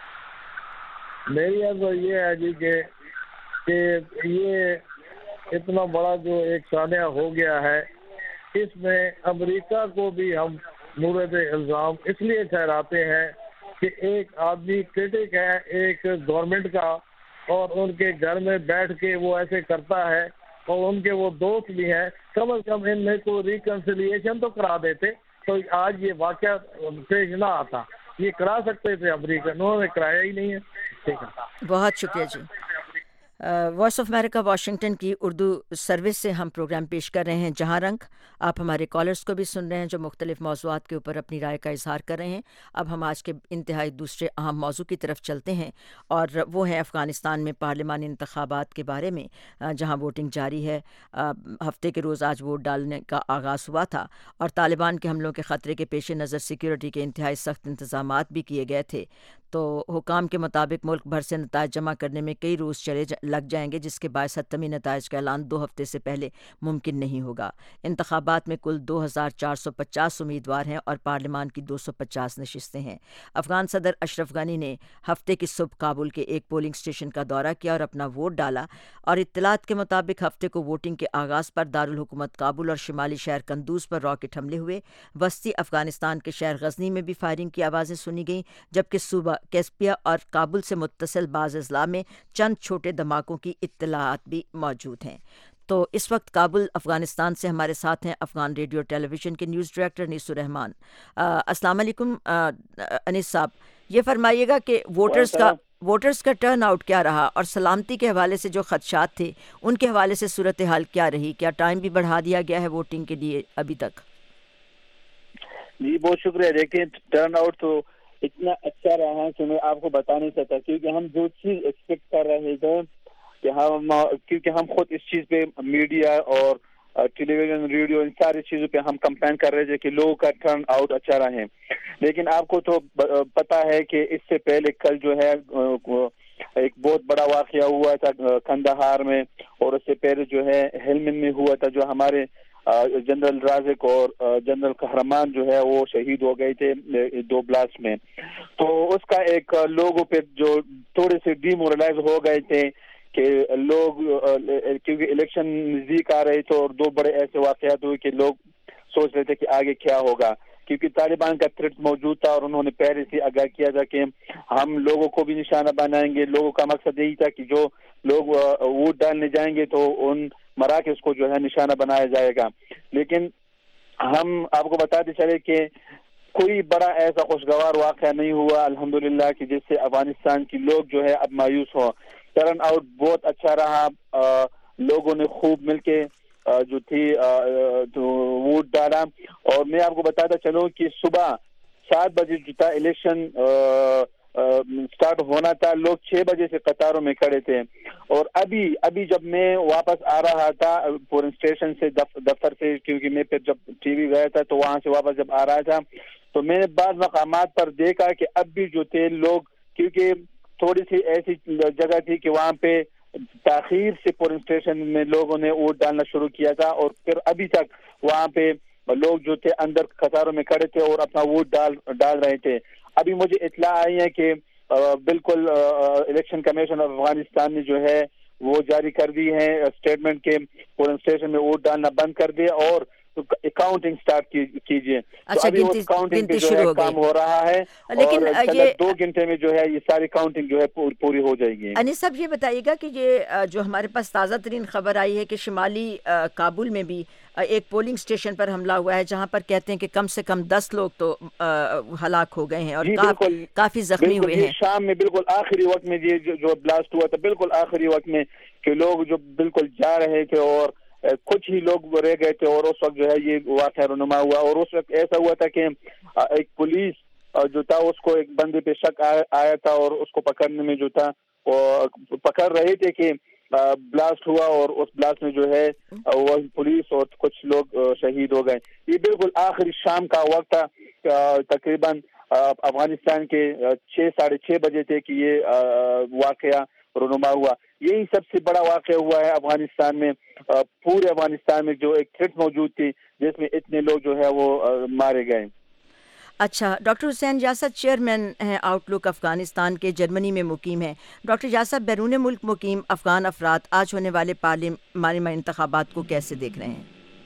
میری عرض یہ ہے جی کہ یہ اتنا بڑا جو ایک سانحہ ہو گیا ہے, اس میں امریکہ کو بھی ہم مورد الزام اس لیے ٹھہراتے ہیں کہ ایک آدمی کرٹک ہے ایک گورنمنٹ کا, اور ان کے گھر میں بیٹھ کے وہ ایسے کرتا ہے, اور ان کے وہ دوست بھی ہیں. کم از کم ان میں کو ریکنسیلیشن تو کرا دیتے تو آج یہ واقعہ پیش نہ آتا. یہ کرا سکتے تھے امریکہ, انہوں نے کرایا ہی نہیں ہے. ٹھیک ہے, بہت شکریہ جی. وائس آف امریکہ واشنگٹن کی اردو سروس سے ہم پروگرام پیش کر رہے ہیں جہاں رنگ. آپ ہمارے کالرز کو بھی سن رہے ہیں جو مختلف موضوعات کے اوپر اپنی رائے کا اظہار کر رہے ہیں. اب ہم آج کے انتہائی دوسرے اہم موضوع کی طرف چلتے ہیں, اور وہ ہیں افغانستان میں پارلیمانی انتخابات کے بارے میں, جہاں ووٹنگ جاری ہے. ہفتے کے روز آج ووٹ ڈالنے کا آغاز ہوا تھا, اور طالبان کے حملوں کے خطرے کے پیش نظر سیکیورٹی کے انتہائی سخت انتظامات بھی کیے گئے تھے. تو حکام کے مطابق ملک بھر سے نتائج جمع کرنے میں کئی روز لگ جائیں گے, جس کے باعث حتمی نتائج کا اعلان 2 ہفتے سے پہلے ممکن نہیں ہوگا. انتخابات میں کل 2450 امیدوار ہیں اور پارلیمان کی 250 نشستیں ہیں. افغان صدر اشرف غنی نے ہفتے کی صبح کابل کے ایک پولنگ اسٹیشن کا دورہ کیا اور اپنا ووٹ ڈالا, اور اطلاعات کے مطابق ہفتے کو ووٹنگ کے آغاز پر دارالحکومت کابل اور شمالی شہر قندوز پر راکٹ حملے ہوئے. وسطی افغانستان کے شہر غزنی میں بھی فائرنگ کی آوازیں سنی گئیں, جبکہ صوبہ کیسپیا اور کابل سے متصل بعض اضلاع میں چند چھوٹے دھماکوں کی اطلاعات بھی موجود ہیں. تو اس وقت کابل افغانستان سے ہمارے ساتھ ہیں افغان ریڈیو ٹیلی ویژن کے نیوز ڈائریکٹر انیس الرحمان. السلام علیکم انیس صاحب. یہ فرمائیے گا کہ ووٹرز کا ٹرن آؤٹ کیا رہا, اور سلامتی کے حوالے سے جو خدشات تھے ان کے حوالے سے صورتحال کیا رہی؟ کیا ٹائم بھی بڑھا دیا گیا ہے ووٹنگ کے لیے ابھی تک؟ جی بہت شکریہ. دیکھیں ٹرن آؤٹ تو اتنا اچھا رہا ہے کہ میں آپ کو بتا نہیں سکتا, کیونکہ ہم جو چیز ایکسپیکٹ کر رہے تھے کہ کیونکہ ہم خود اس چیز پہ میڈیا اور ٹیلی ویژن ریڈیو ان ساری چیزوں پہ ہم کمپین کر رہے تھے کہ لوگوں کا ٹرن آؤٹ اچھا رہے. لیکن آپ کو تو پتا ہے کہ اس سے پہلے کل جو ہے ایک بہت بڑا واقعہ ہوا تھا کندہار میں, اور اس سے پہلے جو ہے ہیلمند میں ہوا تھا, جو ہمارے جنرل رازق اور جنرل قہرمان جو ہے وہ شہید ہو گئے تھے 2 بلاسٹ میں. تو اس کا ایک لوگوں پہ جو تھوڑے سے ڈی مورلائز ہو گئے تھے کہ لوگ کیونکہ الیکشن نزدیک آ رہے تھے, اور 2 بڑے ایسے واقعات ہوئے کہ لوگ سوچ رہے تھے کہ آگے کیا ہوگا, کیونکہ طالبان کا تھریٹ موجود تھا اور انہوں نے پہلے سے آگاہ کیا تھا کہ ہم لوگوں کو بھی نشانہ بنائیں گے. لوگوں کا مقصد یہی تھا کہ جو لوگ ووٹ ڈالنے جائیں گے تو ان مراکز کو جو ہے نشانہ بنایا جائے گا. لیکن ہم آپ کو بتاتے چلے کہ کوئی بڑا ایسا خوشگوار واقعہ نہیں ہوا الحمدللہ کہ جس سے افغانستان کی لوگ جو ہے اب مایوس ہو. ٹرن آؤٹ بہت اچھا رہا. لوگوں نے خوب مل کے جو تھی ووٹ ڈالا. اور میں آپ کو بتاتا چلوں کہ صبح 7 بجے جو تھا الیکشن سٹارٹ ہونا تھا, لوگ 6 بجے سے قطاروں میں کھڑے تھے. اور ابھی جب میں واپس آ رہا تھا پولنگ اسٹیشن سے دفتر سے, کیونکہ میں پھر جب ٹی وی گیا تھا تو وہاں سے واپس جب آ رہا تھا تو میں نے بعض مقامات پر دیکھا کہ اب بھی جو تھے لوگ, کیونکہ تھوڑی سی ایسی جگہ تھی کہ وہاں پہ تاخیر سے پولنگ اسٹیشن میں لوگوں نے ووٹ ڈالنا شروع کیا تھا, اور پھر ابھی تک وہاں پہ لوگ جو تھے اندر قطاروں میں کھڑے تھے اور اپنا ووٹ ڈال رہے تھے. ابھی مجھے اطلاع آئی ہے کہ بالکل الیکشن کمیشن آف افغانستان نے جو ہے وہ جاری کر دی ہے اسٹیٹمنٹ کے پولنگ اسٹیشن میں ووٹ ڈالنا بند کر دیا اور کاؤنٹنگ سٹارٹ کیجیے. تو ابھی وہ کاؤنٹنگ پہ جو ہے کام ہو رہا ہے, لیکن اور یہ 2 گھنٹے میں جو ہے یہ ساری کاؤنٹنگ جو ہے پوری ہو جائے گی. انیس صاحب یہ بتائیے گا کہ یہ جو ہمارے پاس تازہ ترین خبر آئی ہے کہ شمالی کابل میں بھی ایک پولنگ اسٹیشن پر حملہ ہوا ہے جہاں پر کہتے ہیں کہ کم سے کم 10 لوگ تو ہلاک ہو گئے ہیں اور کافی زخمی ہوئے ہیں. شام میں بالکل آخری وقت میں یہ جو بلاسٹ ہوا تھا بالکل آخری وقت میں کہ لوگ جو بالکل جا رہے تھے اور کچھ ہی لوگ رہ گئے تھے, اور اس وقت جو ہے یہ واقعہ رونما ہوا. اور اس وقت ایسا ہوا تھا کہ ایک پولیس جو تھا اس کو ایک بندے پہ شک آیا تھا اور اس کو پکڑنے میں جو تھا پکڑ رہے تھے کہ بلاسٹ ہوا, اور اس بلاسٹ میں جو ہے وہ پولیس اور کچھ لوگ شہید ہو گئے. یہ بالکل آخری شام کا وقت تھا, تقریباً افغانستان کے 6-6:30 بجے تھے کہ یہ واقعہ رونما ہوا. یہی سب سے بڑا واقعہ ہوا ہے افغانستان میں. پورے افغانستان میں جو ایک تھریٹ موجود تھی جس میں اتنے لوگ جو ہے وہ مارے گئے. اچھا, ڈاکٹر حسین یاسر چیئرمین ہیں آؤٹ لک افغانستان کے, جرمنی میں مقیم ہیں. ڈاکٹر یاسر, بیرون ملک مقیم افغان افراد آج ہونے والے پارلیمانی انتخابات کو کیسے دیکھ رہے ہیں؟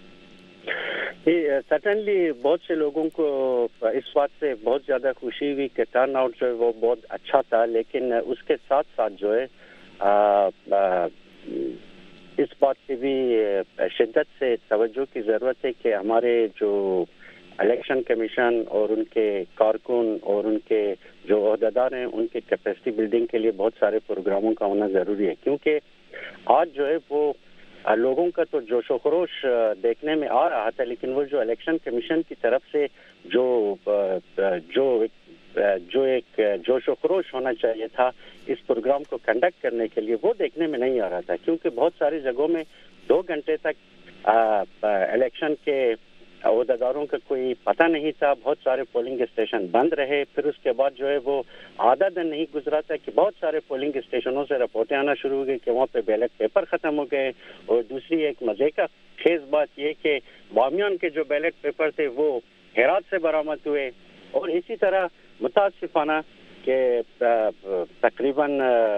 سٹنلی بہت سے لوگوں کو اس بات سے بہت زیادہ خوشی ہوئی کہ ٹرن آؤٹ جو ہے وہ بہت اچھا تھا, لیکن اس کے ساتھ ساتھ جو ہے اس بات کی بھی شدت سے توجہ کی ضرورت ہے کہ ہمارے جو الیکشن کمیشن اور ان کے کارکن اور ان کے جو عہدیدار ہیں ان کے کیپیسٹی بلڈنگ کے لیے بہت سارے پروگراموں کا ہونا ضروری ہے, کیونکہ آج جو ہے وہ لوگوں کا تو جوش و خروش دیکھنے میں آ رہا تھا, لیکن وہ جو الیکشن کمیشن کی طرف سے جو ایک جوش و خروش ہونا چاہیے تھا اس پروگرام کو کنڈکٹ کرنے کے لیے وہ دیکھنے میں نہیں آ رہا تھا, کیونکہ بہت ساری جگہوں میں 2 گھنٹے تک الیکشن کے عہدیداروں کا کوئی پتہ نہیں تھا. بہت سارے پولنگ اسٹیشن بند رہے. پھر اس کے بعد جو ہے وہ آدھا دن نہیں گزرا تھا کہ بہت سارے پولنگ اسٹیشنوں سے رپورٹیں آنا شروع ہو گئی کہ وہاں پہ بیلٹ پیپر ختم ہو گئے. اور دوسری ایک مزے کا خیز بات یہ کہ بامیان کے جو بیلٹ پیپر تھے وہ ہرات سے برآمد ہوئے. اور اسی طرح متاسفانہ کہ تقریباً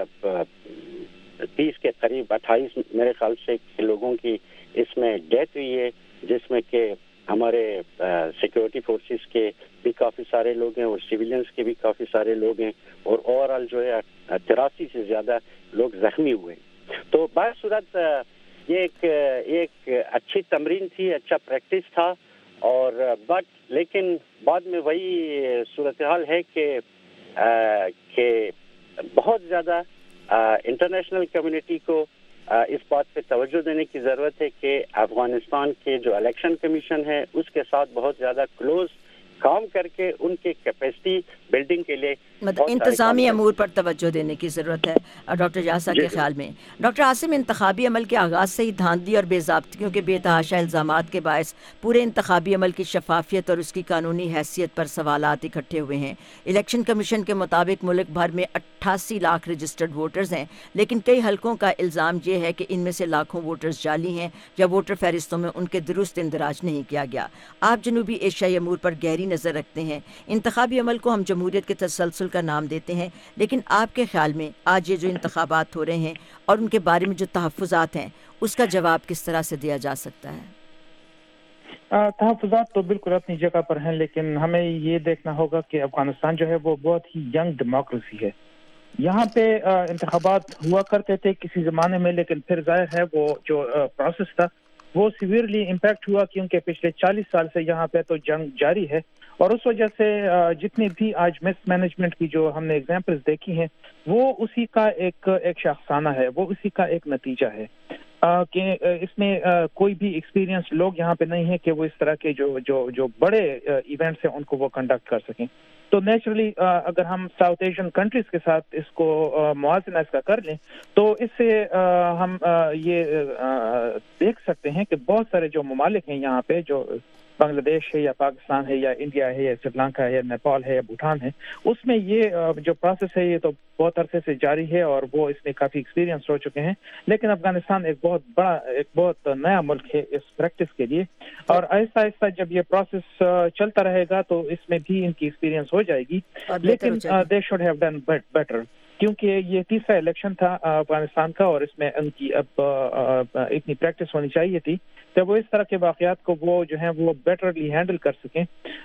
30 کے قریب 28 میرے خیال سے لوگوں کی اس میں ڈیتھ ہوئی ہے, جس میں کہ ہمارے سیکورٹی فورسز کے بھی کافی سارے لوگ ہیں اور سویلینز کے بھی کافی سارے لوگ ہیں, اور اوور آل جو ہے 83 سے زیادہ لوگ زخمی ہوئے. تو بصورت یہ ایک اچھی تمرین تھی, اچھا پریکٹس تھا, اور لیکن بعد میں وہی صورتحال ہے کہ بہت زیادہ انٹرنیشنل کمیونٹی کو اس بات پہ توجہ دینے کی ضرورت ہے کہ افغانستان کے جو الیکشن کمیشن ہے اس کے ساتھ بہت زیادہ کلوز کام کر کے ان کے کیپیسٹی بلڈنگ کے لیے انتظامی امور پر توجہ دینے کی ضرورت ہے. ڈاکٹر یاسر کے خیال میں ڈاکٹر عاصم, انتخابی عمل کے آغاز سے ہی دھاندلی اور بے ضابطگیوں کے بے تحاشا الزامات کے باعث پورے انتخابی عمل کی شفافیت اور اس کی قانونی حیثیت پر سوالات اکٹھے ہوئے ہیں. الیکشن کمیشن کے مطابق ملک بھر میں 88 لاکھ رجسٹرڈ ووٹرز ہیں, لیکن کئی حلقوں کا الزام یہ ہے کہ ان میں سے لاکھوں ووٹرز جعلی ہیں یا ووٹر فہرستوں میں ان کے درست اندراج نہیں کیا گیا. آپ جنوبی ایشیائی امور پر گہری نظر رکھتے ہیں. انتخابی عمل کو ہم جمہوریت کے تسلسل کا نام دیتے ہیں, لیکن آپ کے خیال میں آج یہ جو انتخابات ہو رہے ہیں اور ان کے بارے میں جو تحفظات ہیں اس کا جواب کس طرح سے دیا جا سکتا ہے؟ تحفظات تو بالکل اپنی جگہ پر ہیں، لیکن ہمیں یہ دیکھنا ہوگا کہ افغانستان جو ہے وہ بہت ہی ینگ ڈیموکریسی ہے. یہاں پہ انتخابات ہوا کرتے تھے کسی زمانے میں، لیکن پھر ظاہر ہے وہ جو پروسیس تھا وہ سیویئرلی امپیکٹ ہوا، کیونکہ پچھلے 40 سال سے یہاں پہ تو جنگ جاری ہے، اور اس وجہ سے جتنی بھی آج مس مینجمنٹ کی جو ہم نے ایگزامپلز دیکھی ہیں وہ اسی کا ایک شاخسانہ ہے، وہ اسی کا ایک نتیجہ ہے کہ اس میں کوئی بھی ایکسپیرینس لوگ یہاں پہ نہیں ہے کہ وہ اس طرح کے جو بڑے ایونٹس ہیں ان کو وہ کنڈکٹ کر سکیں. تو نیچرلی اگر ہم ساؤتھ ایشین کنٹریز کے ساتھ اس کو موازنہ اس کا کر لیں تو اس سے ہم یہ دیکھ سکتے ہیں کہ بہت سارے جو ممالک ہیں یہاں پہ، جو بنگلہ دیش ہے یا پاکستان ہے یا انڈیا ہے یا سری لنکا ہے یا نیپال ہے یا بھوٹان ہے، اس میں یہ جو پروسیس ہے یہ تو بہت عرصے سے جاری ہے اور وہ اس میں کافی ایکسپیرینس ہو چکے ہیں. لیکن افغانستان ایک بہت نیا ملک ہے اس پریکٹس کے لیے، اور آہستہ آہستہ جب یہ پروسیس چلتا رہے گا تو اس میں بھی ان کی ایکسپیرینس ہو جائے گی. لیکن they should have done better, کیونکہ یہ تیسرا الیکشن تھا افغانستان کا، اور اس میں ان کی اب اتنی پریکٹس ہونی چاہیے تھی کہ وہ اس طرح کے واقعات کو وہ جو ہیں وہ بیٹرلی ہینڈل کر سکیں.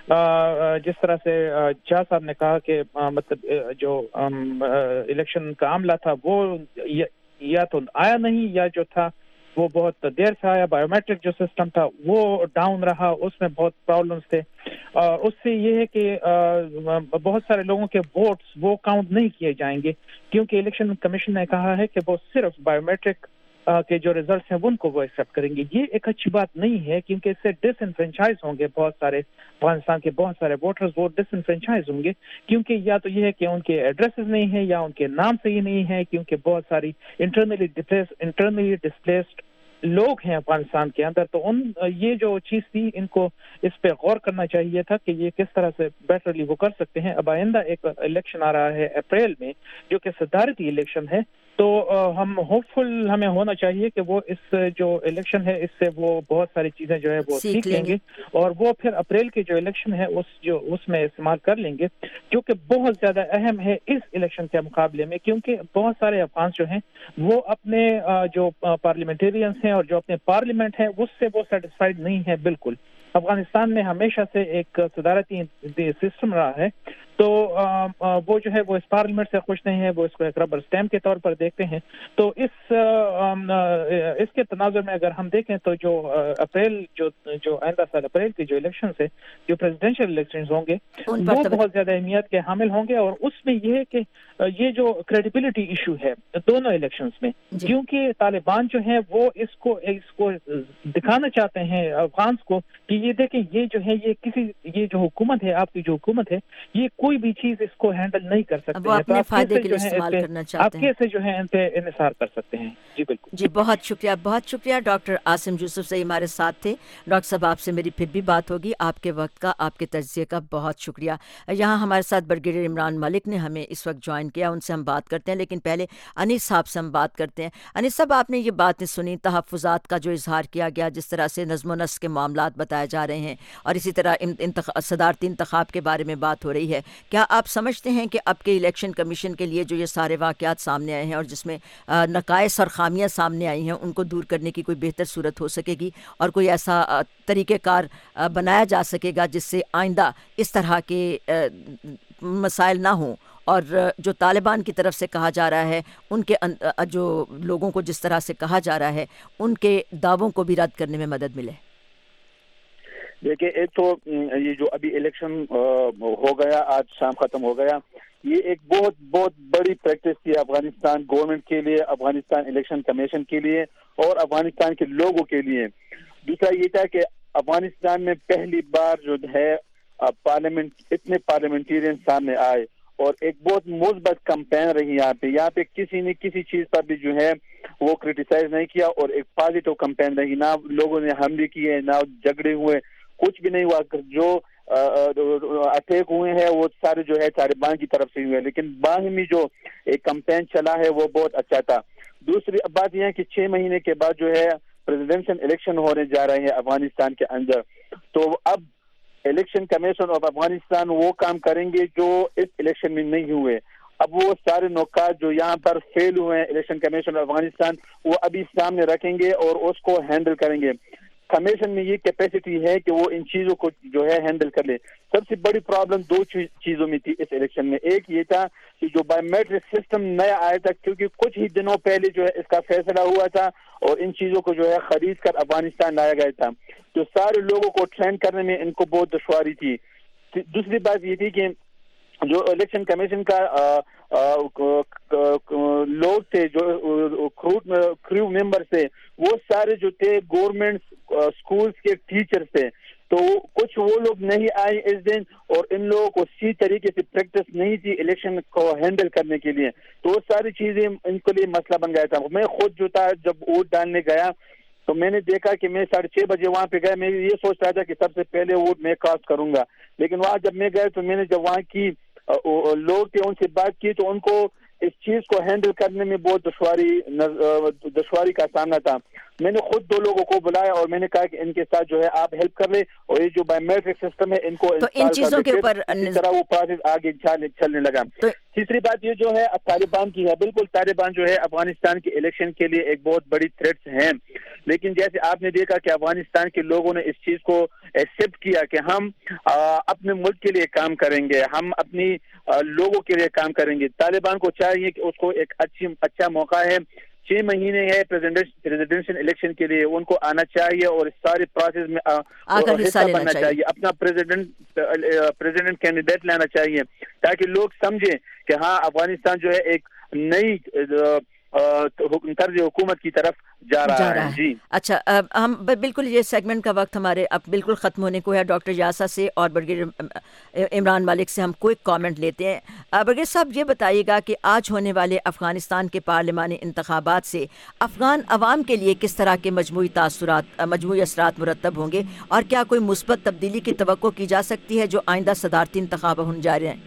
جس طرح سے شاہ صاحب نے کہا کہ مطلب جو الیکشن کا عملہ تھا وہ یا تو آیا نہیں یا جو تھا وہ بہت دیر سے آیا. بایو میٹرک جو سسٹم تھا وہ ڈاؤن رہا، اس میں بہت پرابلمس تھے. اس سے یہ ہے کہ بہت سارے لوگوں کے ووٹس وہ کاؤنٹ نہیں کیے جائیں گے، کیونکہ الیکشن کمیشن نے کہا ہے کہ وہ صرف بایو میٹرک کے جو ریزلٹس ہیں ان کو وہ ایکسیپٹ کریں گے. یہ ایک اچھی بات نہیں ہے، کیونکہ اس سے ڈس انفرینچائز ہوں گے بہت سارے افغانستان کے بہت سارے ووٹرز، وہ ڈس انفرینچائز ہوں گے، کیونکہ یا تو یہ ہے کہ ان کے ایڈریسز نہیں ہیں یا ان کے نام صحیح نہیں ہے، کیونکہ بہت ساری انٹرنلی ڈسپلیسڈ لوگ ہیں افغانستان کے اندر. تو یہ جو چیز تھی ان کو اس پہ غور کرنا چاہیے تھا کہ یہ کس طرح سے بیٹرلی وہ کر سکتے ہیں. اب آئندہ ایک الیکشن آ رہا ہے اپریل میں جو کہ صدارتی الیکشن ہے، تو ہم ہوپ فل ہمیں ہونا چاہیے کہ وہ اس جو الیکشن ہے اس سے وہ بہت ساری چیزیں جو ہے وہ سیکھ لیں گے، اور وہ پھر اپریل کے جو الیکشن ہے اس میں استعمال کر لیں گے، جو کہ بہت زیادہ اہم ہے اس الیکشن کے مقابلے میں، کیونکہ بہت سارے افغان جو ہیں وہ اپنے جو پارلیمنٹیرینس ہیں اور جو اپنے پارلیمنٹ ہے اس سے وہ سیٹسفائیڈ نہیں ہے. بالکل افغانستان میں ہمیشہ سے ایک صدارتی سسٹم رہا ہے، تو وہ جو ہے وہ اس پارلیمنٹ سے خوش نہیں ہے، وہ اس کو ایک ربر اسٹیمپ کے طور پر دیکھتے ہیں. تو اس کے تناظر میں اگر ہم دیکھیں تو جو اپریل جو آئندہ سال اپریل کی جو الیکشنز ہے، جو پریزیڈینشیل الیکشنز ہوں گے، وہ بہت زیادہ اہمیت کے حامل ہوں گے. اور اس میں یہ ہے کہ یہ جو کریڈیبلٹی ایشو ہے دونوں الیکشنز میں، کیونکہ طالبان جو ہیں وہ اس کو دکھانا چاہتے ہیں افغانس کو کہ یہ دیکھیں یہ جو ہے یہ جو حکومت ہے، آپ کی جو حکومت ہے، یہ کوئی بھی چیز اس کو ہینڈل نہیں کر سکتے ہیں، تو آپ کیسے جو ہے ان پہ انحصار کر سکتے ہیں. جی بالکل. جی بہت شکریہ ڈاکٹر عاصم یوسف سے ہمارے ساتھ تھے. ڈاکٹر صاحب آپ سے میری پھر بھی بات ہوگی. آپ کے وقت کا، آپ کے تجزیے کا بہت شکریہ. یہاں ہمارے ساتھ بریگیڈیئر عمران ملک نے ہمیں اس وقت جوائن کیا، ان سے ہم بات کرتے ہیں، لیکن پہلے انیس صاحب سے ہم بات کرتے ہیں. انیس صاحب آپ نے یہ باتیں سنی، تحفظات کا جو اظہار کیا گیا، جس طرح سے نظم و نسق کے معاملات بتائے جا رہے ہیں، اور اسی طرح صدارتی انتخاب کے بارے میں بات ہو رہی ہے. کیا آپ سمجھتے ہیں کہ اب کے الیکشن کمیشن کے لیے جو یہ سارے واقعات سامنے آئے ہیں اور جس میں نقائص اور خامیاں سامنے آئی ہیں، ان کو دور کرنے کی کوئی بہتر صورت ہو سکے گی اور کوئی ایسا طریقہ کار بنایا جا سکے گا جس سے آئندہ اس طرح کے مسائل نہ ہوں، اور جو طالبان کی طرف سے کہا جا رہا ہے، ان کے جو لوگوں کو جس طرح سے کہا جا رہا ہے، ان کے دعووں کو بھی رد کرنے میں مدد ملے؟ دیکھیں، ایک تو یہ جو ابھی الیکشن ہو گیا، آج شام ختم ہو گیا، یہ ایک بہت بڑی پریکٹس تھی افغانستان گورنمنٹ کے لیے، افغانستان الیکشن کمیشن کے لیے اور افغانستان کے لوگوں کے لیے. دوسرا یہ تھا کہ افغانستان میں پہلی بار جو ہے اتنے پارلیمنٹیرین سامنے آئے اور ایک بہت مثبت کمپین رہی یہاں پہ کسی نے کسی چیز پر بھی جو ہے وہ کرٹیسائز نہیں کیا، اور ایک پازیٹیو کمپین رہی. نہ لوگوں نے حملے کیے، نہ جھگڑے ہوئے، کچھ بھی نہیں ہوا. جو اٹیک ہوئے ہیں وہ سارے جو ہے طالبان کی طرف سے ہوئے، لیکن باہمی جو ایک کمپین چلا ہے وہ بہت اچھا تھا. دوسری بات یہ ہے کہ 6 مہینے کے بعد جو ہے پریزیڈنشل الیکشن ہونے جا رہے ہیں افغانستان کے اندر. تو اب الیکشن کمیشن آف افغانستان وہ کام کریں گے جو اس الیکشن میں نہیں ہوئے. اب وہ سارے نکات جو یہاں پر فیل ہوئے ہیں الیکشن کمیشن آف افغانستان، وہ ابھی سامنے رکھیں گے اور اس کو ہینڈل کریں گے. کمیشن میں یہ کیپیسٹی ہے کہ وہ ان چیزوں کو جو ہے ہینڈل کر لے. سب سے بڑی پرابلم دو چیزوں میں تھی اس الیکشن میں. ایک یہ تھا کہ جو بایو میٹرک سسٹم نیا آیا تھا, کیونکہ کچھ ہی دنوں پہلے جو ہے اس کا فیصلہ ہوا تھا اور ان چیزوں کو جو ہے خرید کر افغانستان لایا گیا تھا, تو سارے لوگوں کو ٹرین کرنے میں ان کو بہت دشواری تھی. دوسری بات یہ تھی کہ جو الیکشن کمیشن کا لوگ تھے, جو کریو ممبر تھے, وہ سارے جو تھے گورنمنٹ اسکولز کے ٹیچرز تھے, تو کچھ وہ لوگ نہیں آئے اس دن, اور ان لوگوں کو صحیح طریقے سے پریکٹس نہیں تھی الیکشن کو ہینڈل کرنے کے لیے, تو وہ ساری چیزیں ان کے لیے مسئلہ بن گیا تھا. میں خود جو تھا جب ووٹ ڈالنے گیا تو میں نے دیکھا کہ میں 6:30 بجے وہاں پہ گیا, میں یہ سوچ رہا تھا کہ سب سے پہلے ووٹ میں کاسٹ کروں گا, لیکن وہاں جب میں گیا تو میں نے جب وہاں کی لوگ تھے ان سے بات کی تو ان کو اس چیز کو ہینڈل کرنے میں بہت دشواری کا سامنا تھا. میں نے خود 2 لوگوں کو بلایا اور میں نے کہا کہ ان کے ساتھ جو ہے آپ ہیلپ کر لیں, اور یہ جو بایو میٹرک سسٹم ہے ان کو تو ان چیزوں کے اوپر اس طرح وہ پروسیس آگے چلنے لگا. تیسری بات یہ جو ہے طالبان کی ہے. بالکل طالبان جو ہے افغانستان کے الیکشن کے لیے ایک بہت بڑی تھریٹس ہیں, لیکن جیسے آپ نے دیکھا کہ افغانستان کے لوگوں نے اس چیز کو ایکسیپٹ کیا کہ ہم اپنے ملک کے لیے کام کریں گے, ہم اپنی لوگوں کے لیے کام کریں گے. طالبان کو چاہیے کہ اس کو ایک اچھا موقع ہے, 6 مہینے ہے پریزیڈنشل الیکشن کے لیے, ان کو آنا چاہیے اور اس سارے پروسیس میں حصہ بننا چاہیے, اپنا پریزیڈنٹ کینڈیڈیٹ لانا چاہیے, تاکہ لوگ سمجھیں کہ ہاں افغانستان جو ہے ایک نئی طرز حکومت کی طرف جا رہا ہے. جی اچھا, ہم بالکل یہ سیگمنٹ کا وقت ہمارے اب بالکل ختم ہونے کو ہے. ڈاکٹر یاسا سے اور برگیڈیئر عمران مالک سے ہم کوئی کامنٹ لیتے ہیں. برگیڈیئر صاحب یہ بتائیے گا کہ آج ہونے والے افغانستان کے پارلیمانی انتخابات سے افغان عوام کے لیے کس طرح کے مجموعی اثرات مرتب ہوں گے, اور کیا کوئی مثبت تبدیلی کی توقع کی جا سکتی ہے جو آئندہ صدارتی انتخاب ہونے جا رہے ہیں؟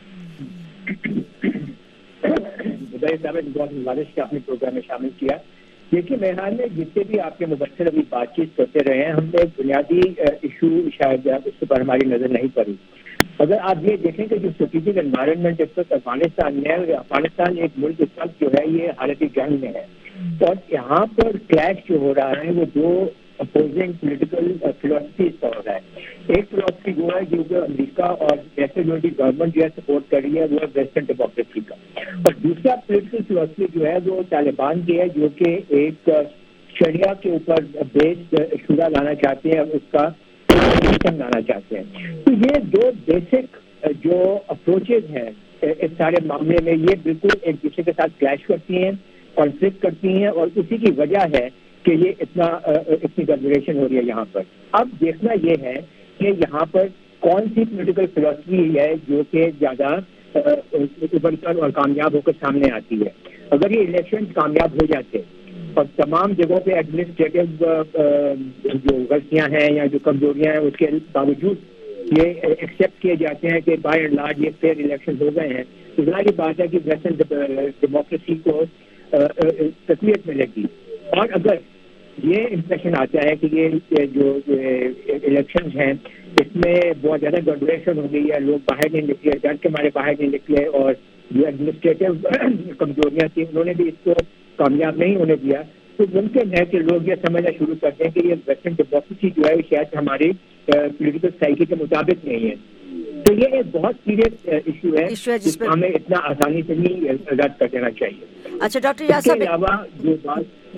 بہت گزارش اپنے پروگرام میں شامل کیا. دیکھیے میرے خیال میں جتنے بھی آپ کے مبصر ابھی بات چیت کرتے رہے ہیں, ہم نے بنیادی ایشو شاید اس پر ہماری نظر نہیں پڑی. اگر آپ یہ دیکھیں کہ جو اسٹریٹجک انوائرمنٹ اس وقت افغانستان میں ہے, افغانستان ایک ملک اس وقت جو ہے یہ حالت جنگ میں ہے, اور یہاں پر کلیش جو ہو رہا ہے وہ 2 اپوزنگ پولیٹیکل فلاسفیز کا ہو رہا ہے. ایک فلاسفی وہ ہے جو کہ امریکہ اور جیسے جو گورنمنٹ جو ہے سپورٹ کر رہی ہے وہ ہے ویسٹرن ڈیموکریسی کا, اور دوسرا پولیٹیکل فلاسفی جو ہے وہ طالبان کی ہے, جو کہ ایک شریعہ کے اوپر بیسڈ شورا لانا چاہتے ہیں, اس کا سسٹم لانا چاہتے ہیں. تو یہ 2 بیسک جو اپروچز ہیں اس سارے معاملے میں, یہ بالکل ایک دوسرے کے ساتھ کلیش کرتی ہیں, کانفلکٹ کرتی ہیں, اور اسی کی وجہ ہے کہ یہ اتنی گڑبڑیشن ہو رہی ہے یہاں پر. اب دیکھنا یہ ہے کہ یہاں پر کون سی پولیٹیکل فلاسفی ہے جو کہ زیادہ ابھر کر اور کامیاب ہو کر سامنے آتی ہے. اگر یہ الیکشن کامیاب ہو جاتے اور تمام جگہوں پہ ایڈمنسٹریٹو جو غلطیاں ہیں یا جو کمزوریاں ہیں اس کے باوجود یہ ایکسیپٹ کیے جاتے ہیں کہ بائی اینڈ لارج یہ فیئر الیکشن ہو گئے ہیں, تو ظاہر بات ہے کہ ویسٹرن ڈیموکریسی کو تقویت ملے گی. اور اگر یہ امپریشن آتا ہے کہ یہ جو الیکشنز ہیں اس میں بہت زیادہ گڑبڑیشن ہو گئی ہے, لوگ باہر نہیں نکلے, ڈر کے مارے باہر نہیں نکلے, اور جو ایڈمنسٹریٹو کمزوریاں تھیں انہوں نے بھی اس کو کامیاب نہیں ہونے دیا, تو ممکن ہے کہ لوگ یہ سمجھنا شروع کر دیں کہ یہ ویسٹرن ڈیموکریسی جو ہے شاید ہماری پولیٹیکل سائیکی کے مطابق نہیں ہے. تو یہ ایک بہت سیریس ایشو ہے جس کو ہمیں اتنا آسانی سے نہیں رد کر دینا چاہیے. اچھا ڈاکٹر یاسا, اس کے علاوہ جو بات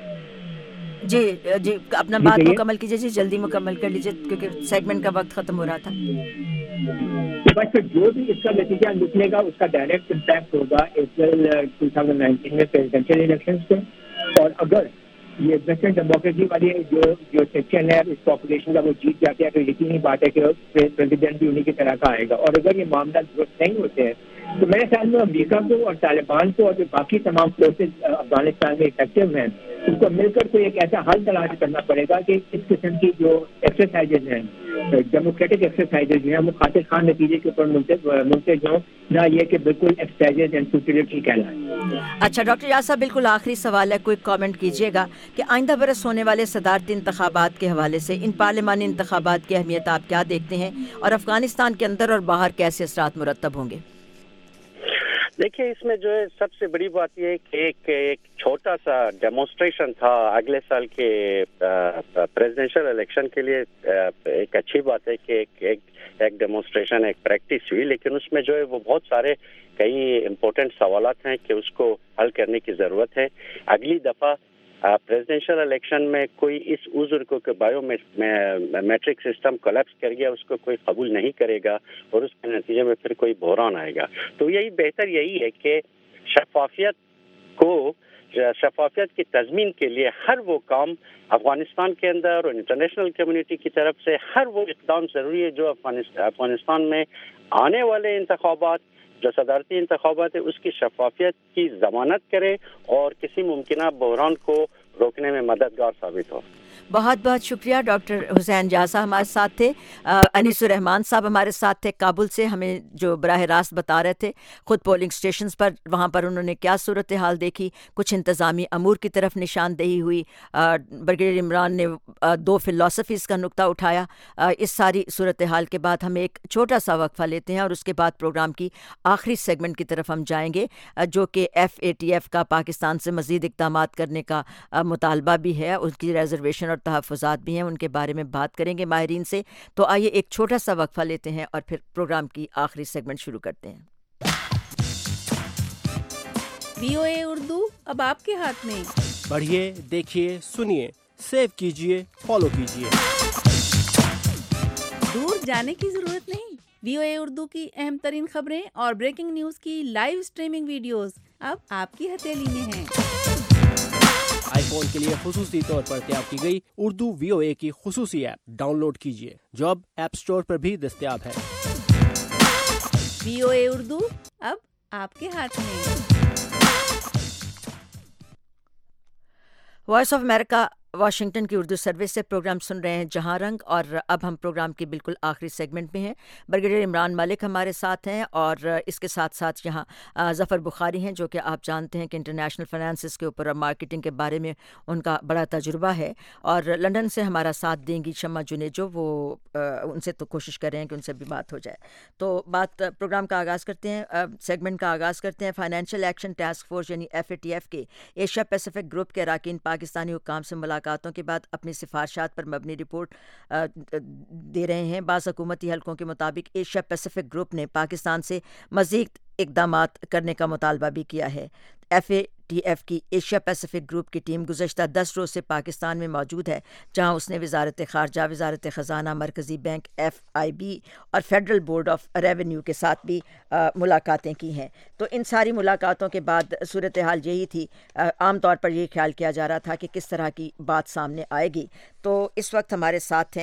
جی اپنا بات مکمل کیجیے, جی جلدی مکمل کر لیجیے کیونکہ سیگمنٹ کا وقت ختم ہو رہا تھا. بس جو بھی اس کا نتیجہ نکلے گا اس کا ڈائریکٹ امپیکٹ ہوگا اپریل 2019 میں پریزیڈنشل الیکشنز پہ, اور اگر یہ ویسٹرن ڈیموکریسی والی جو سیکشن ہے اس پاپولیشن کا وہ جیت جاتے ہیں تو یقینی بات ہے کہ پریزیڈنٹ بھی انہیں کی طرح کا آئے گا. اور اگر یہ معاملہ درست نہیں ہوتے ہیں تو میرے خیال میں امریکہ کو اور طالبان کو اور جو باقی تمام فورسز افغانستان میں افیکٹو ہیں ان کو مل کر کوئی ایک ایسا حل تلاش کرنا پڑے گا کہ اس قسم کی جو ایکسرسائزز ہیں, ڈیموکریٹک ایکسرسائزز جو ہیں, وہ خاطر خان نتیجے کے اوپر منتج ہوں, نہ یہ کہ بالکل ایکسرسائزز اینڈ فیوٹیلیٹی کہلائیں. اچھا ڈاکٹر یاسا, بالکل آخری سوال ہے, کوئی کامنٹ کیجیے گا کہ آئندہ برس ہونے والے صدارتی انتخابات کے حوالے سے ان پارلیمانی انتخابات کی اہمیت آپ کیا دیکھتے ہیں, اور افغانستان کے اندر اور باہر کیسے اثرات مرتب ہوں گے؟ دیکھیے اس میں جو ہے سب سے بڑی بات یہ ہے کہ ایک چھوٹا سا ڈیمونسٹریشن تھا اگلے سال کے پریزیڈنشل الیکشن کے لیے. ایک اچھی بات ہے کہ ایک ڈیمونسٹریشن ایک پریکٹس ہوئی, لیکن اس میں جو ہے وہ بہت سارے کئی امپورٹنٹ سوالات ہیں کہ اس کو حل کرنے کی ضرورت ہے. اگلی دفعہ پریزیڈنشل الیکشن میں کوئی اس عذر کو کہ بایو میٹرک سسٹم کولیپس کر گیا اس کو کوئی قبول نہیں کرے گا اور اس کے نتیجے میں پھر کوئی بحران آئے گا. تو بہتر یہی ہے کہ شفافیت کی تضمین کے لیے ہر وہ کام افغانستان کے اندر اور انٹرنیشنل کمیونٹی کی طرف سے ہر وہ اقدام ضروری ہے جو افغانستان میں آنے والے انتخابات جو صدارتی انتخابات ہے اس کی شفافیت کی ضمانت کرے اور کسی ممکنہ بحران کو روکنے میں مددگار ثابت ہو. بہت بہت شکریہ. ڈاکٹر حسین جاسا ہمارے ساتھ تھے. انیس الرحمان صاحب ہمارے ساتھ تھے کابل سے, ہمیں جو براہ راست بتا رہے تھے خود پولنگ سٹیشنز پر وہاں پر انہوں نے کیا صورتحال دیکھی, کچھ انتظامی امور کی طرف نشاندہی ہوئی. بریگیڈیئر عمران نے 2 فلسفیز کا نقطہ اٹھایا. اس ساری صورتحال کے بعد ہم ایک چھوٹا سا وقفہ لیتے ہیں اور اس کے بعد پروگرام کی آخری سیگمنٹ کی طرف ہم جائیں گے جو کہ FATF کا پاکستان سے مزید اقدامات کرنے کا مطالبہ بھی ہے, اس کی ریزرویشن اور تحفظات بھی ہیں, ان کے بارے میں بات کریں گے ماہرین سے. تو آئیے ایک چھوٹا سا وقفہ لیتے ہیں اور پھر پروگرام کی آخری سیگمنٹ شروع کرتے ہیں. VOA اردو اب آپ کے ہاتھ میں. پڑھیے, دیکھیے, سنیے, سیو کیجیے, فالو کیجیے. دور جانے کی ضرورت نہیں. VOA اردو کی اہم ترین خبریں اور بریکنگ نیوز کی لائیو سٹریمنگ ویڈیوز اب آپ کی ہتھیلی میں ہیں. آئی فون کے لیے خصوصی طور پر تیار کی گئی اردو VOA کی خصوصی ایپ ڈاؤن لوڈ کیجیے جو اب ایپ سٹور پر بھی دستیاب ہے. VOA اردو اب آپ کے ہاتھ میں. وائس آف امریکہ واشنگٹن کی اردو سروس سے پروگرام سن رہے ہیں جہاں رنگ, اور اب ہم پروگرام کی بالکل آخری سیگمنٹ میں ہیں. بریگیڈیئر عمران ملک ہمارے ساتھ ہیں اور اس کے ساتھ ساتھ یہاں ظفر بخاری ہیں جو کہ آپ جانتے ہیں کہ انٹرنیشنل فائنانسز کے اوپر اور مارکیٹنگ کے بارے میں ان کا بڑا تجربہ ہے, اور لنڈن سے ہمارا ساتھ دیں گی شمع جنیجو, وہ ان سے تو کوشش کر رہے ہیں کہ ان سے بھی بات ہو جائے. تو پروگرام کا آغاز کرتے ہیں, سیگمنٹ کا آغاز کرتے ہیں. فائنینشیل ایکشن ٹاسک فورس یعنی FATF کے ایشیا پیسیفک گروپ کے اراکین پاکستانی حکام سے ملاقاتوں کے بعد اپنی سفارشات پر مبنی رپورٹ دے رہے ہیں. بعض حکومتی حلقوں کے مطابق ایشیا پیسیفک گروپ نے پاکستان سے مزید اقدامات کرنے کا مطالبہ بھی کیا ہے. FATF کی ایشیا پیسیفک گروپ کی ٹیم گزشتہ 10 روز سے پاکستان میں موجود ہے, جہاں اس نے وزارت خارجہ, وزارت خزانہ, مرکزی بینک, FIB اور فیڈرل بورڈ آف ریونیو کے ساتھ بھی ملاقاتیں کی ہیں. تو ان ساری ملاقاتوں کے بعد صورتحال یہی تھی. عام طور پر یہ خیال کیا جا رہا تھا کہ کس طرح کی بات سامنے آئے گی. تو اس وقت ہمارے ساتھ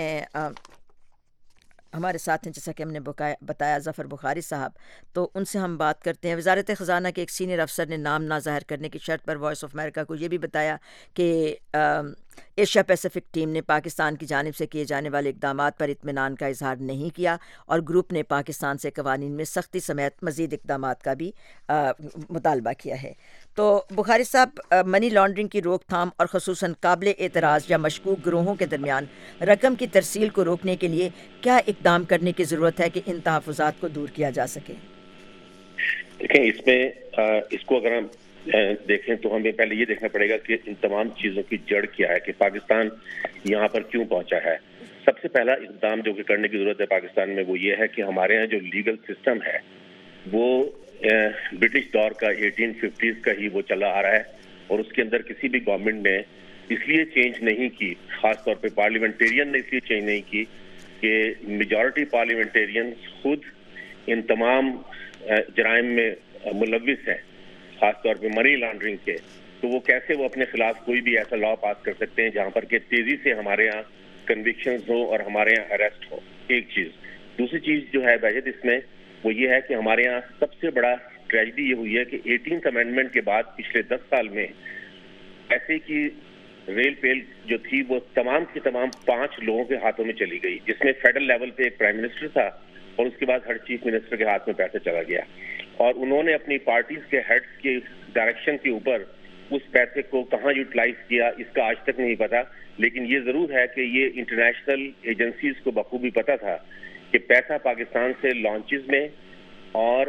ہیں جیسا کہ ہم نے بتایا ظفر بخاری صاحب, تو ان سے ہم بات کرتے ہیں. وزارت خزانہ کے ایک سینئر افسر نے نام نہ ظاہر کرنے کی شرط پر وائس آف امریکہ کو یہ بھی بتایا کہ ایشیا پیسیفک ٹیم نے پاکستان کی جانب سے کیے جانے والے اقدامات پر اطمینان کا اظہار نہیں کیا, اور گروپ نے پاکستان سے قوانین میں سختی سمیت مزید اقدامات کا بھی مطالبہ کیا ہے. تو بخاری صاحب, منی لانڈرنگ کی روک تھام اور خصوصاً قابل اعتراض یا مشکوک گروہوں کے درمیان رقم کی ترسیل کو روکنے کے لیے کیا اقدام کرنے کی ضرورت ہے کہ ان تحفظات کو دور کیا جا سکے؟ دیکھیں, اس میں اس کو اگر ہم دیکھیں تو ہمیں پہلے یہ دیکھنا پڑے گا کہ ان تمام چیزوں کی جڑ کیا ہے, کہ پاکستان یہاں پر کیوں پہنچا ہے. سب سے پہلا اقدام جو کہ کرنے کی ضرورت ہے پاکستان میں وہ یہ ہے کہ ہمارے یہاں جو لیگل سسٹم ہے وہ برٹش دور کا 1850s کا ہی وہ چلا آ رہا ہے, اور اس کے اندر کسی بھی گورنمنٹ نے اس لیے چینج نہیں کی, خاص طور پہ پارلیمنٹیرین نے اس لیے چینج نہیں کی کہ میجورٹی پارلیمنٹیرین خود ان تمام جرائم میں ملوث ہیں, خاص طور پہ منی لانڈرنگ کے. تو وہ کیسے وہ اپنے خلاف کوئی بھی ایسا لا پاس کر سکتے ہیں جہاں پر کہ تیزی سے ہمارے یہاں کنوکشنز ہو اور ہمارے یہاں اریسٹ ہو. ایک چیز. دوسری چیز جو ہے بحث اس میں وہ یہ ہے کہ ہمارے یہاں سب سے بڑا ٹریجڈی یہ ہوئی ہے کہ 18th امینڈمنٹ کے بعد پچھلے 10 سال میں ایسے کی ریل پیل جو تھی وہ تمام کی تمام 5 لوگوں کے ہاتھوں میں چلی گئی, جس میں فیڈرل لیول پہ ایک پرائم منسٹر تھا اور اس کے بعد ہر چیف منسٹر کے ہاتھ میں پیسہ چلا گیا, اور انہوں نے اپنی پارٹیز کے ہیڈز کے ڈائریکشن کے اوپر اس پیسے کو کہاں یوٹیلائز کیا اس کا آج تک نہیں پتا. لیکن یہ ضرور ہے کہ یہ انٹرنیشنل ایجنسیز کو بخوبی پتا تھا کہ پیسہ پاکستان سے لانچز میں اور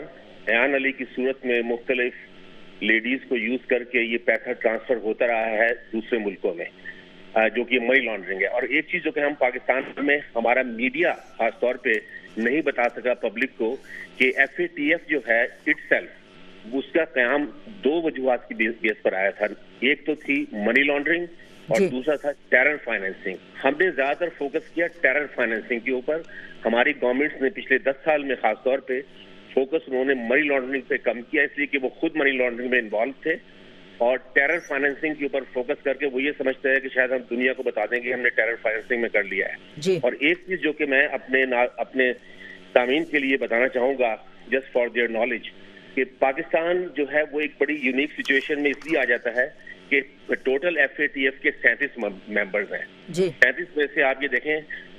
ایان علی کی صورت میں مختلف لیڈیز کو یوز کر کے یہ پیسہ ٹرانسفر ہوتا رہا ہے دوسرے ملکوں میں، جو کہ منی لانڈرنگ ہے. اور ایک چیز جو کہ ہم پاکستان میں ہمارا میڈیا خاص طور پہ نہیں بتا سکا پبلک کو کہ FATF جو ہے اٹ سیلف اس کا قیام 2 وجوہات کی بیس پر آیا تھا. ایک تو تھی منی لانڈرنگ اور دوسرا تھا ٹیرر فائنینسنگ. ہم نے زیادہ تر فوکس کیا ٹیرر فائنینسنگ کے اوپر. ہماری گورنمنٹس نے پچھلے 10 سال میں خاص طور پہ فوکس انہوں نے منی لانڈرنگ پہ کم کیا، اس لیے کہ وہ خود منی لانڈرنگ میں انوالو تھے، اور ٹیرر فائنینسنگ کے اوپر فوکس کر کے وہ یہ سمجھتے ہیں کہ شاید ہم دنیا کو بتا دیں کہ ہم نے ٹیرر فائنینسنگ میں کر لیا ہے. اور ایک چیز جو کہ میں اپنے سامعین کے لیے بتانا چاہوں گا جسٹ فار دیئر نالج، کہ پاکستان جو ہے وہ ایک بڑی یونیک سچویشن میں اس لیے آ جاتا ہے کہ ٹوٹل FATF کے 37 ممبرز ہیں. 37 میں سے آپ یہ دیکھیں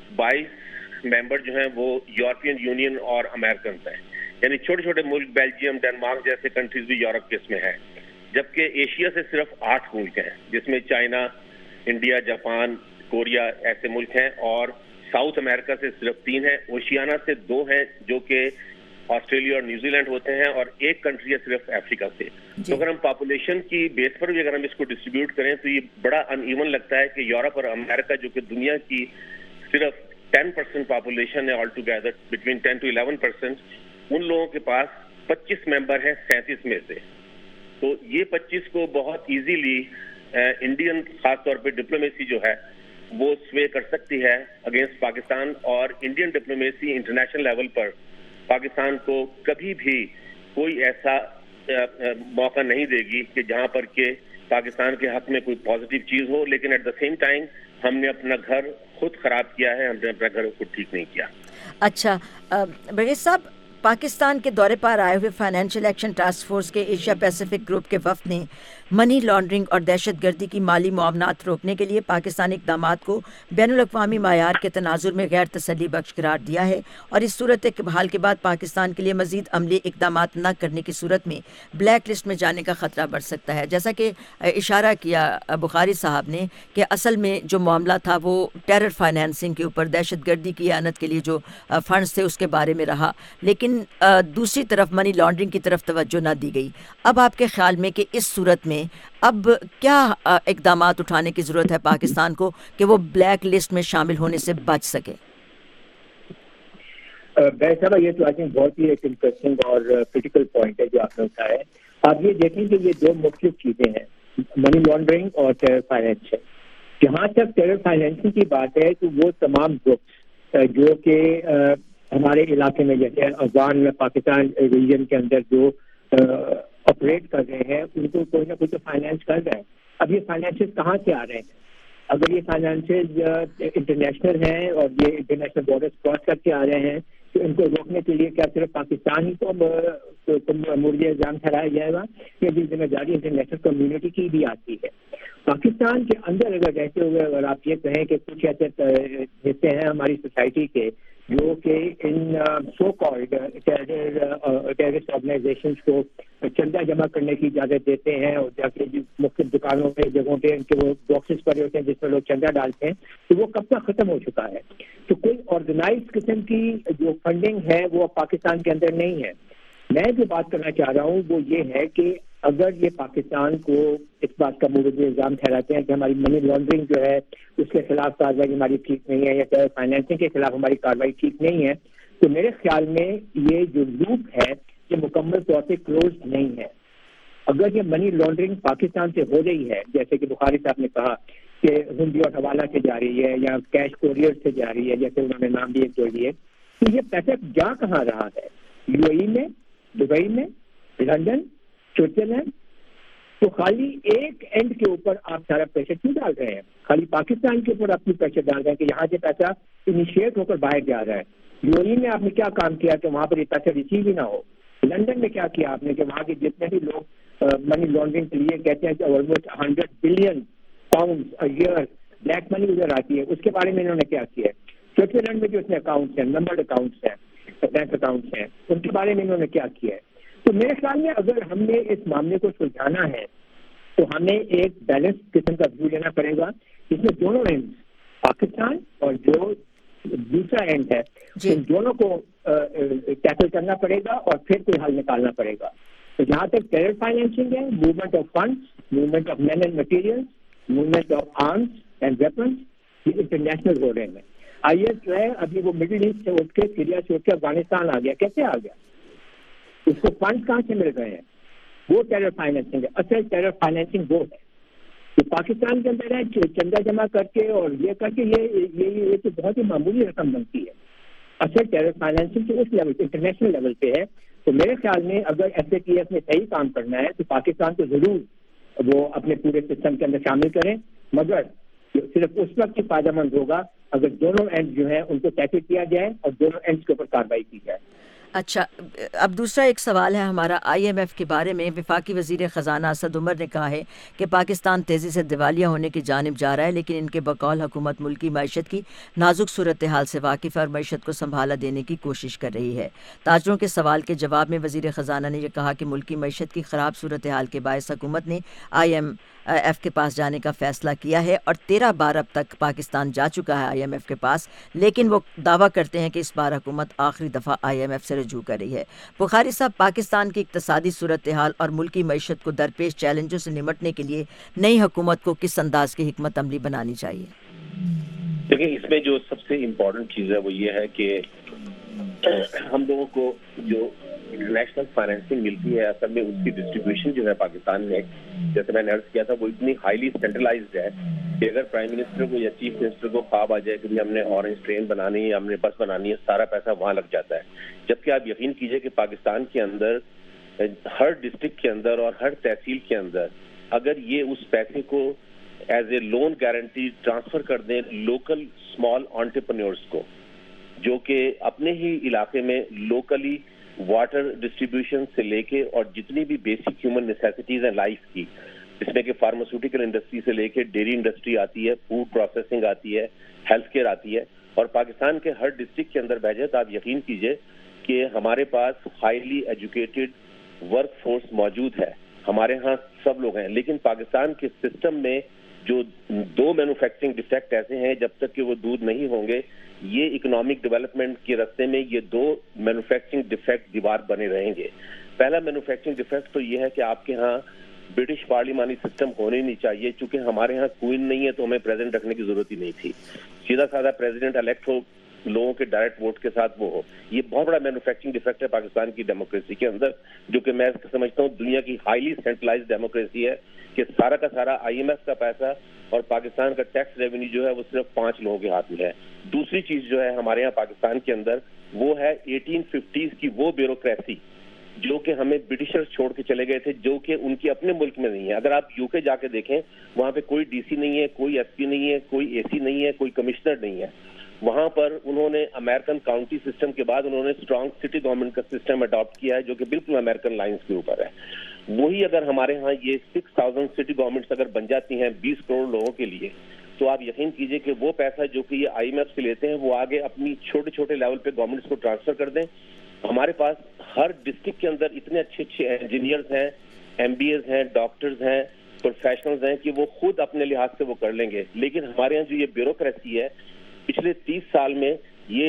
22 ممبر جو ہیں وہ یورپین یونین اور امریکنز ہیں، یعنی چھوٹے چھوٹے ملک بیلجیم، ڈنمارک جیسے کنٹریز بھی یورپ کے اس میں ہیں. جبکہ ایشیا سے صرف 8 ملک ہیں جس میں چائنا، انڈیا، جاپان، کوریا ایسے ملک ہیں، اور ساؤتھ امریکہ سے صرف 3 ہیں. اوشیانہ سے 2 ہیں جو کہ آسٹریلیا اور نیوزی لینڈ ہوتے ہیں، اور ایک کنٹری ہے صرف افریقہ سے. تو اگر ہم پاپولیشن کی بیس پر بھی اگر ہم اس کو ڈسٹریبیوٹ کریں تو یہ بڑا ان ایون لگتا ہے کہ یورپ اور امریکہ جو کہ دنیا کی صرف 10% پاپولیشن ہے آل ٹوگیدر، بٹوین 10 to 11%، ان لوگوں کے پاس 25 ممبر ہیں 37 میں سے. تو یہ 25 کو بہت ایزیلی انڈین خاص طور پہ ڈپلومیسی جو ہے وہ سوے کر سکتی ہے اگینسٹ پاکستان. اور انڈین ڈپلومیسی انٹرنیشنل لیول پر پاکستان کو کبھی بھی کوئی ایسا موقع نہیں دے گی کہ جہاں پر کہ پاکستان کے حق میں کوئی پازیٹیو چیز ہو، لیکن ایٹ دا سیم ٹائم ہم نے اپنا گھر خود خراب کیا ہے، ہم نے اپنا گھر خود ٹھیک نہیں کیا. اچھا برگیز صاحب، پاکستان کے دورے پر آئے ہوئے فائنینشیل ایکشن ٹاسک فورس کے ایشیا پیسیفک گروپ کے وفد نے منی لانڈرنگ اور دہشت گردی کی مالی معاونات روکنے کے لیے پاکستانی اقدامات کو بین الاقوامی معیار کے تناظر میں غیر تسلی بخش قرار دیا ہے، اور اس صورت حال کے بعد پاکستان کے لیے مزید عملی اقدامات نہ کرنے کی صورت میں بلیک لسٹ میں جانے کا خطرہ بڑھ سکتا ہے. جیسا کہ اشارہ کیا بخاری صاحب نے کہ اصل میں جو معاملہ تھا وہ ٹیرر فائنینسنگ کے اوپر، دہشت گردی کی اعانت کے لیے جو فنڈز تھے اس کے بارے میں رہا، لیکن دوسری طرف منی لانڈرنگ کی طرف توجہ نہ دی گئی. اب آپ کے خیال میں کہ اس صورت میں اب کیا اقدامات اٹھانے کی ضرورت ہے پاکستان کو کہ وہ بلیک لسٹ میں شامل ہونے سے بچ سکے؟ صاحب یہ تو آئی تھنک بہت ہی ایک انٹرسٹنگ اور کریٹیکل پوائنٹ ہے جو آپ نے اٹھایا ہے. آپ یہ دیکھیں کہ یہ 2 مختلف چیزیں ہیں، منی لانڈرنگ اور ٹیرر فائنینس ہے. جہاں تک ٹیرر فائنینسنگ کی بات ہے تو وہ تمام گروپس جو کہ ہمارے علاقے میں جیسے افغان پاکستان ریجن کے اندر جو آپریٹ کر رہے ہیں ان کو کوئی نہ کوئی تو فائنینس کر رہے ہیں. اب یہ فائنینسز کہاں سے آ رہے ہیں؟ اگر یہ فائنینسز انٹرنیشنل ہیں اور یہ انٹرنیشنل بارڈرز کراس کر کے آ رہے ہیں تو ان کو روکنے کے لیے کیا صرف پاکستان ہی کو مورد الزام ٹھہرایا جائے گا؟ یہ بھی ذمہ داری انٹرنیشنل کمیونٹی کی بھی آتی ہے. پاکستان کے اندر اگر رہتے ہوئے اگر آپ یہ کہیں کہ کچھ ایسے حصے ہیں ہماری سوسائٹی کے جو کہ ان سو کالڈ ٹیررسٹ آرگنائزیشنز کو چندہ جمع کرنے کی اجازت دیتے ہیں اور جا کے مختلف دکانوں پہ جگہوں پہ ان کے وہ باکسز پڑے ہوتے ہیں جس میں لوگ چندہ ڈالتے ہیں، تو وہ کب تک ختم ہو چکا ہے. تو کوئی آرگنائز قسم کی جو فنڈنگ ہے وہ پاکستان کے اندر نہیں ہے. میں جو بات کرنا چاہ رہا ہوں وہ یہ ہے کہ اگر یہ پاکستان کو اس بات کا مورد الزام ٹھہراتے ہیں کہ ہماری منی لانڈرنگ جو ہے اس کے خلاف کارروائی ہماری ٹھیک نہیں ہے یا ٹیرر فائنینسنگ کے خلاف ہماری کارروائی ٹھیک نہیں ہے، تو میرے خیال میں یہ جو لوپ ہے یہ مکمل طور پہ کلوز نہیں ہے. اگر یہ منی لانڈرنگ پاکستان سے ہو رہی ہے جیسے کہ بخاری صاحب نے کہا کہ ہنڈی اور حوالہ سے جا رہی ہے یا کیش کوریئر سے جا رہی ہے جیسے انہوں نے نام بھی ایک جوڑ دیے، تو یہ پیسہ جا کہاں رہا ہے؟ UAE میں، دبئی میں، لندن، سوئٹزرلینڈ. تو خالی ایک اینڈ کے اوپر آپ سارا پریشر کیوں ڈال رہے ہیں؟ خالی پاکستان کے اوپر اپنی پریشر ڈال رہے ہیں کہ یہاں سے پیسہ انیشیٹ ہو کر باہر جا رہا ہے. UAE میں آپ نے کیا کام کیا کہ وہاں پر یہ پیسہ ریسیو ہی نہ ہو؟ لندن میں کیا کیا آپ نے کہ وہاں کے جتنے بھی لوگ منی لانڈرنگ کے لیے کہتے ہیں کہ almost 100 billion pound year black money ادھر آتی ہے، اس کے بارے میں انہوں نے کیا کیا ہے؟ سوئٹزرلینڈ میں جو اس میں اکاؤنٹس ہیں، نمبرڈ اکاؤنٹس ہیں، بینک اکاؤنٹس ہیں، ان کے بارے میں انہوں نے کیا کیا ہے؟ تو میرے خیال میں اگر ہم نے اس معاملے کو سلجھانا ہے تو ہمیں ایک بیلنس قسم کا ویو لینا پڑے گا جس میں دونوں اینڈ پاکستان اور جو دوسرا اینڈ ہے ان دونوں کو टैकल करना पड़ेगा और फिर कोई हल निकालना पड़ेगा। तो जहाँ तक टेरर फाइनेंसिंग है, movement of funds, movement of man and materials, movement of arms and weapons, ये इंटरनेशनल हो रहे हैं। IS जो है अभी वो मिडिल ईस्ट से उठ के, सीरिया से उठ के अफगानिस्तान आ गया। कैसे आ गया? उसको फंड कहाँ से मिल रहे हैं? वो टेरर फाइनेंसिंग है। असल टेरर फाइनेंसिंग वो है कि पाकिस्तान के अंदर है चंदा जमा करके और ये करके ये तो बहुत ही मामूली रकम बनती है। असल टेरर फाइनेंसिंग तो उस लेवल, इंटरनेशनल लेवल पे है। तो मेरे ख्याल में अगर SATF में सही काम करना है तो पाकिस्तान तो जरूर वो अपने पूरे सिस्टम के अंदर शामिल करें, मगर सिर्फ उस वक्त ही फायदेमंद होगा अगर दोनों एंड जो है उनको टैकल किया जाए और दोनों एंड्स के ऊपर कार्रवाई की जाए। अच्छा, अब दूसरा एक सवाल है हमारा IMF के बारे में। वफाकी वज़ीर ख़जाना असद उमर ने कहा है कि पाकिस्तान तेज़ी से दिवालिया होने की जानिब जा रहा है, लेकिन इनके बकौल हुकूमत मुल्की मईशत की नाजुक सूरत हाल से वाकिफ़ है और मईशत को संभाला देने की कोशिश कर रही है। ताजरों के सवाल के जवाब में वज़ीर ख़जाना ने यह कहा कि मुल्की मईशत की ख़राब सूरत हाल के बायस हुकूमत ने IMF के पास जाने का फ़ैसला किया है और 13 बार अब तक पाकिस्तान जा चुका है IMF के पास, लेकिन वो दावा करते हैं कि इस बार हुकूमत आखिरी दफ़ा IMF से रजू कर रही है। बुखारी साहब, पाकिस्तान की इक्तसादी सूरत हाल और मुल्की मईशत को दरपेश चैलेंजों से निमटने के लिए नई हुकूमत को किस अंदाज की हिकमत अमली बनानी चाहिए? देखिए, इसमें जो सबसे इम्पोर्टेंट चीज़ है वो ये है कि हम लोगों को जो इंटरनेशनल फाइनेंसिंग मिलती है, असल में उसकी डिस्ट्रीब्यूशन जो है पाकिस्तान में, जैसे मैंने अर्ज किया था, वो इतनी हाईली सेंट्रलाइज्ड है कि अगर प्राइम मिनिस्टर को या चीफ मिनिस्टर को ख्वाब आ जाए कि भाई हमने ऑरेंज ट्रेन बनानी है, हमने बस बनानी है, सारा पैसा वहाँ लग जाता है। जबकि आप यकीन कीजिए कि पाकिस्तान के अंदर हर डिस्ट्रिक्ट के अंदर और हर तहसील के अंदर अगर ये उस पैसे को as a loan guarantee transfer कर दें लोकल स्मॉल एंटरप्रेन्योर्स को, जो कि अपने ही इलाके में लोकली वाटर डिस्ट्रीब्यूशन से लेके और जितनी भी बेसिक ह्यूमन नेसेसिटीज हैं लाइफ की, जिसमें कि फार्मास्यूटिकल इंडस्ट्री से लेके डेयरी इंडस्ट्री आती है, फूड प्रोसेसिंग आती है, हेल्थ केयर आती है, और पाकिस्तान के हर डिस्ट्रिक्ट के अंदर भेजे तो आप यकीन कीजिए कि हमारे पास हाईली एजुकेटेड वर्क फोर्स मौजूद है। हमारे यहाँ सब लोग हैं, लेकिन पाकिस्तान के सिस्टम में जो दो मैन्युफैक्चरिंग डिफेक्ट ऐसे हैं, जब तक कि वो दूर नहीं होंगे, ये इकोनॉमिक डेवलपमेंट के रास्ते में ये दो मैन्युफैक्चरिंग डिफेक्ट दीवार बने रहेंगे। पहला मैन्युफैक्चरिंग डिफेक्ट तो ये है कि आपके यहाँ ब्रिटिश पार्लिमानी सिस्टम होने नहीं चाहिए। चूंकि हमारे यहाँ क्वीन नहीं है तो हमें प्रेसिडेंट रखने की जरूरत ही नहीं थी, सीधा साधा प्रेसिडेंट इलेक्ट हो, लोगों के डायरेक्ट वोट के साथ वो हो। ये बहुत बड़ा मैन्युफैक्चरिंग डिफेक्ट है पाकिस्तान की डेमोक्रेसी के अंदर, जो कि मैं समझता हूँ दुनिया की हाईली सेंट्रलाइज्ड डेमोक्रेसी है कि सारा का सारा IMF का पैसा और पाकिस्तान का टैक्स रेवेन्यू जो है वो सिर्फ 5 लोगों के हाथ में है। दूसरी चीज जो है हमारे यहाँ पाकिस्तान के अंदर वो है 1850s की वो ब्यूरोक्रेसी जो कि हमें ब्रिटिशर्स छोड़ के चले गए थे, जो कि उनके अपने मुल्क में नहीं है। अगर आप UK जाके देखें, वहाँ पे कोई DC नहीं है, कोई SP नहीं है, कोई AC नहीं है, कोई कमिश्नर नहीं है। वहां पर उन्होंने अमेरिकन काउंटी सिस्टम के बाद उन्होंने स्ट्रॉन्ग सिटी गवर्नमेंट का सिस्टम अडॉप्ट किया है, जो कि बिल्कुल अमेरिकन लाइंस के ऊपर है। वही अगर हमारे यहाँ ये 6000 सिटी गवर्नमेंट्स अगर बन जाती हैं 20 करोड़ लोगों के लिए, तो आप यकीन कीजिए कि वो पैसा जो कि ये IMF से लेते हैं वो आगे अपनी छोटे छोटे लेवल पे गवर्नमेंट्स को ट्रांसफर कर दें। हमारे पास हर डिस्ट्रिक्ट के अंदर इतने अच्छे अच्छे इंजीनियर्स हैं, MBAs हैं, डॉक्टर्स हैं, प्रोफेशनल्स हैं कि वो खुद अपने लिहाज से वो कर लेंगे। लेकिन हमारे यहाँ जो ये ब्यूरोक्रेसी है, पिछले 30 साल में ये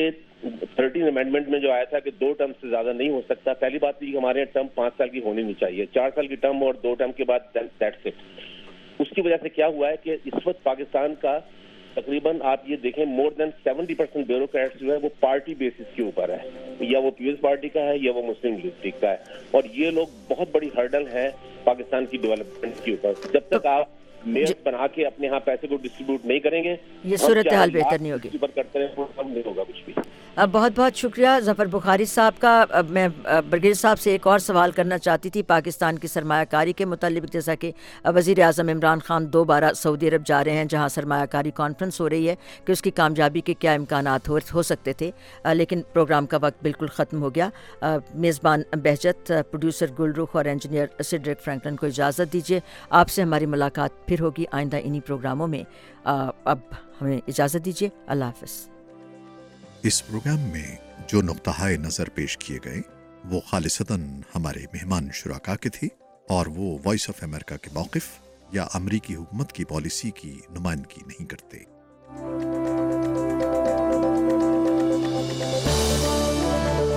13 अमेंडमेंट में जो आया था कि 2 टर्म से ज्यादा नहीं हो सकता। पहली बात तो हमारे यहाँ टर्म 5 साल की होनी नहीं चाहिए, 4 साल की टर्म और 2 टर्म के बाद दैट्स इट। उसकी वजह से क्या हुआ है कि इस वक्त पाकिस्तान का तकरीबन आप ये देखें मोर देन 70% ब्यूरोक्रेट्स जो है वो पार्टी बेसिस के ऊपर है, या वो पीपल्स पार्टी का है या वो मुस्लिम लीग का है, और ये लोग बहुत बड़ी हर्डल है पाकिस्तान की डेवलपमेंट के ऊपर। जब तक आप मेयर्स बना के अपने यहाँ पैसे को डिस्ट्रीब्यूट नहीं करेंगे, ये सूरत हाल बेहतर नहीं होगी, करते रहे नहीं होगा कुछ भी। अब बहुत बहुत शुक्रिया ज़फ़र बुखारी साहब का। अब मैं बरगीर साहब से एक और सवाल करना चाहती थी पाकिस्तान की सरमायाकारी के मुतालिक। जैसा कि वज़ीर आज़म इमरान खान 2 बार सऊदी अरब जा रहे हैं, जहां सरमायाकारी कॉन्फ्रेंस हो रही है कि उसकी कामयाबी के क्या इम्कानात हो सकते थे, लेकिन प्रोग्राम का वक्त बिल्कुल ख़त्म हो गया। मेज़बान बहजत, प्रोड्यूसर गुलरुख और इंजीनियर सिड्रिक फ्रैंकलिन को इजाज़त दीजिए। आपसे हमारी मुलाकात फिर होगी आइंदा इन्हीं प्रोग्रामों में। अब हमें इजाज़त दीजिए, अल्लाह हाफ़िज़। इस प्रोग्राम में जो नुक्ता नज़र पेश किए गए वो खालिसतन हमारे मेहमान शुराका के थे और वो वॉइस ऑफ अमेरिका के मौक़िफ़ या अमरीकी हुकूमत की पॉलिसी की नुमाइंदगी नहीं करते।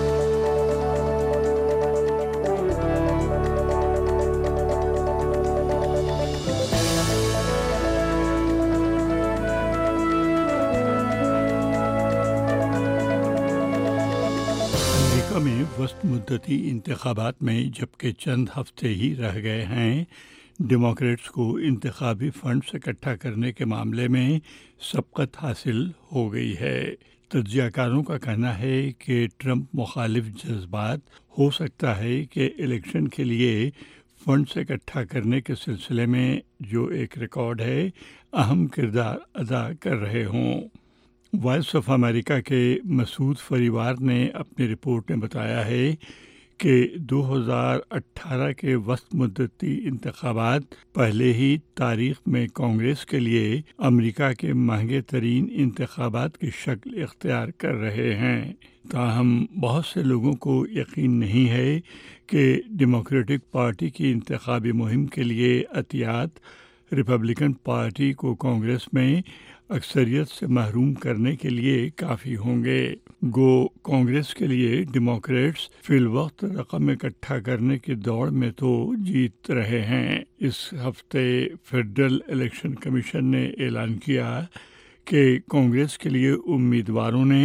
امریکہ میں وسط مدتی انتخابات میں جبکہ چند ہفتے ہی رہ گئے ہیں، ڈیموکریٹس کو انتخابی فنڈز اکٹھا کرنے کے معاملے میں سبقت حاصل ہو گئی ہے۔ تجزیہ کاروں کا کہنا ہے کہ ٹرمپ مخالف جذبات ہو سکتا ہے کہ الیکشن کے لیے فنڈز اکٹھا کرنے کے سلسلے میں جو ایک ریکارڈ ہے اہم کردار ادا کر رہے ہوں۔ وائس آف امریکہ کے مسعود فریوار نے اپنی رپورٹ میں بتایا ہے کہ 2018 کے وسط مدتی انتخابات پہلے ہی تاریخ میں کانگریس کے لیے امریکہ کے مہنگے ترین انتخابات کی شکل اختیار کر رہے ہیں۔ تاہم بہت سے لوگوں کو یقین نہیں ہے کہ ڈیموکریٹک پارٹی کی انتخابی مہم کے لیے عطیات ریپبلکن پارٹی کو کانگریس میں اکثریت سے محروم کرنے کے لیے کافی ہوں گے۔ گو کانگریس کے لیے ڈیموکریٹس فی الوقت رقم اکٹھا کرنے کی دوڑ میں تو جیت رہے ہیں۔ اس ہفتے فیڈرل الیکشن کمیشن نے اعلان کیا کہ کانگریس کے لیے امیدواروں نے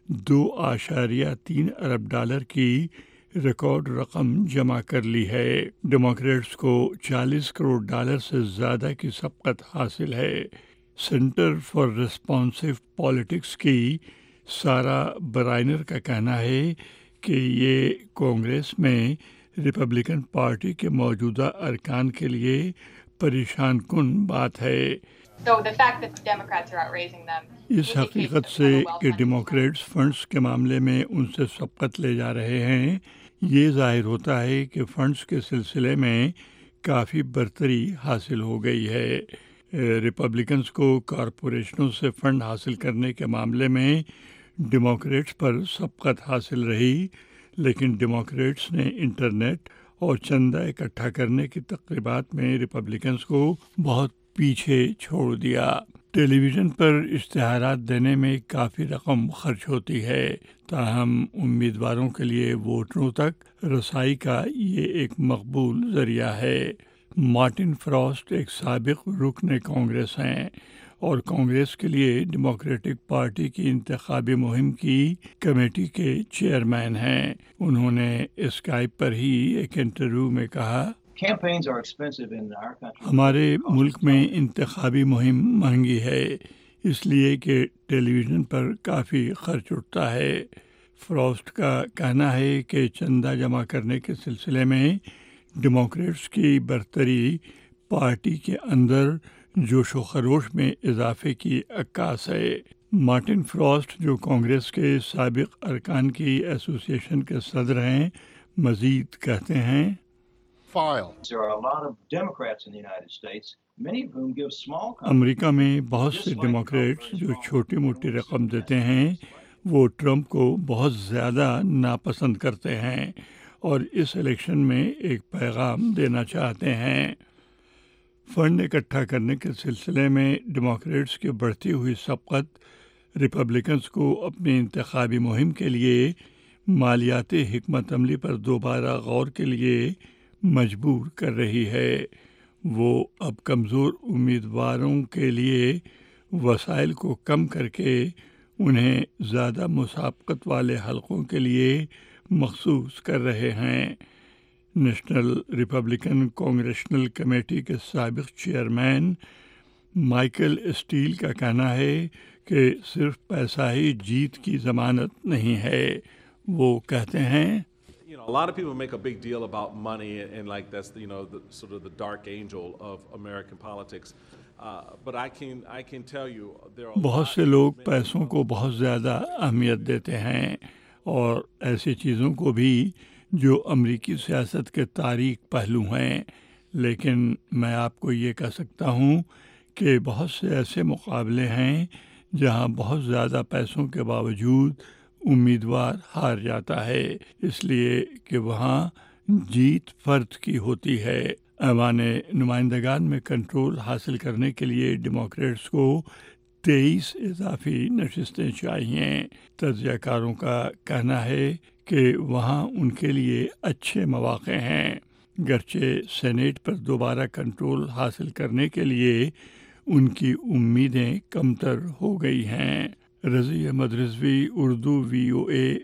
$2.3 ارب کی ریکارڈ رقم جمع کر لی ہے۔ ڈیموکریٹس کو $40 کروڑ سے زیادہ کی سبقت حاصل ہے۔ سینٹر فار ریسپانسو پالیٹکس کی سارا برائنر کا کہنا ہے کہ یہ کانگریس میں ریپبلکن پارٹی کے موجودہ ارکان کے لیے پریشان کن بات ہے۔ اس حقیقت سے کہ ڈیموکریٹس فنڈز کے معاملے میں ان سے سبقت لے جا رہے ہیں، یہ ظاہر ہوتا ہے کہ فنڈز کے سلسلے میں کافی برتری حاصل ہو گئی ہے۔ ریپبلکنز کو کارپوریشنوں سے فنڈ حاصل کرنے کے معاملے میں ڈیموکریٹس پر سبقت حاصل رہی، لیکن ڈیموکریٹس نے انٹرنیٹ اور چندہ اکٹھا کرنے کی تقریبات میں ریپبلکنز کو بہت پیچھے چھوڑ دیا۔ ٹیلی ویژن پر اشتہارات دینے میں کافی رقم خرچ ہوتی ہے، تاہم امیدواروں کے لیے ووٹروں تک رسائی کا یہ ایک مقبول ذریعہ ہے۔ مارٹن فراسٹ ایک سابق رکن کانگریس ہیں اور کانگریس کے لیے ڈیموکریٹک پارٹی کی انتخابی مہم کی کمیٹی کے چیئرمین ہیں۔ انہوں نے اسکائپ پر ہی ایک انٹرویو میں کہا، ہمارے ملک میں انتخابی مہم مہنگی ہے، اس لیے کہ ٹیلی ویژن پر کافی خرچ اٹھتا ہے۔ فراسٹ کا کہنا ہے کہ چندہ جمع کرنے کے سلسلے میں ڈیموکریٹس کی برتری پارٹی کے اندر جوش و خروش میں اضافے کی عکاس ہے۔ مارٹن فراسٹ جو کانگریس کے سابق ارکان کی ایسوسی ایشن کے صدر ہیں، مزید کہتے ہیں، امریکہ میں بہت سے ڈیموکریٹس جو چھوٹی موٹی رقم دیتے ہیں وہ ٹرمپ کو بہت زیادہ ناپسند کرتے ہیں اور اس الیکشن میں ایک پیغام دینا چاہتے ہیں۔ فنڈ اکٹھا کرنے کے سلسلے میں ڈیموکریٹس کی بڑھتی ہوئی سبقت ریپبلکنز کو اپنی انتخابی مہم کے لیے مالیاتی حکمت عملی پر دوبارہ غور کے لیے مجبور کر رہی ہے۔ وہ اب کمزور امیدواروں کے لیے وسائل کو کم کر کے انہیں زیادہ مسابقت والے حلقوں کے لیے مخصوص کر رہے ہیں۔ نیشنل ریپبلکن کانگریشنل کمیٹی کے سابق چیئرمین مائیکل اسٹیل کا کہنا ہے کہ صرف پیسہ ہی جیت کی ضمانت نہیں ہے۔ وہ کہتے ہیں، A lot of people make a big deal about money and like that's the sort of the dark angel of American politics. But I can tell you there are بہت سے لوگ پیسوں کو بہت زیادہ اہمیت دیتے ہیں اور ایسی چیزوں کو بھی جو امریکی سیاست کے تاریک پہلو ہیں، لیکن میں آپ کو یہ کہہ سکتا ہوں کہ بہت سے ایسے مقابلے ہیں جہاں بہت زیادہ پیسوں کے باوجود امیدوار ہار جاتا ہے، اس لیے کہ وہاں جیت فرد کی ہوتی ہے۔ ایوان نمائندگان میں کنٹرول حاصل کرنے کے لیے ڈیموکریٹس کو 23 اضافی نشستیں چاہیے۔ تجزیہ کاروں کا کہنا ہے کہ وہاں ان کے لیے اچھے مواقع ہیں، گرچہ سینیٹ پر دوبارہ کنٹرول حاصل کرنے کے لیے ان کی امیدیں کمتر ہو گئی ہیں۔ رضی احمد رضوی، اردو VOA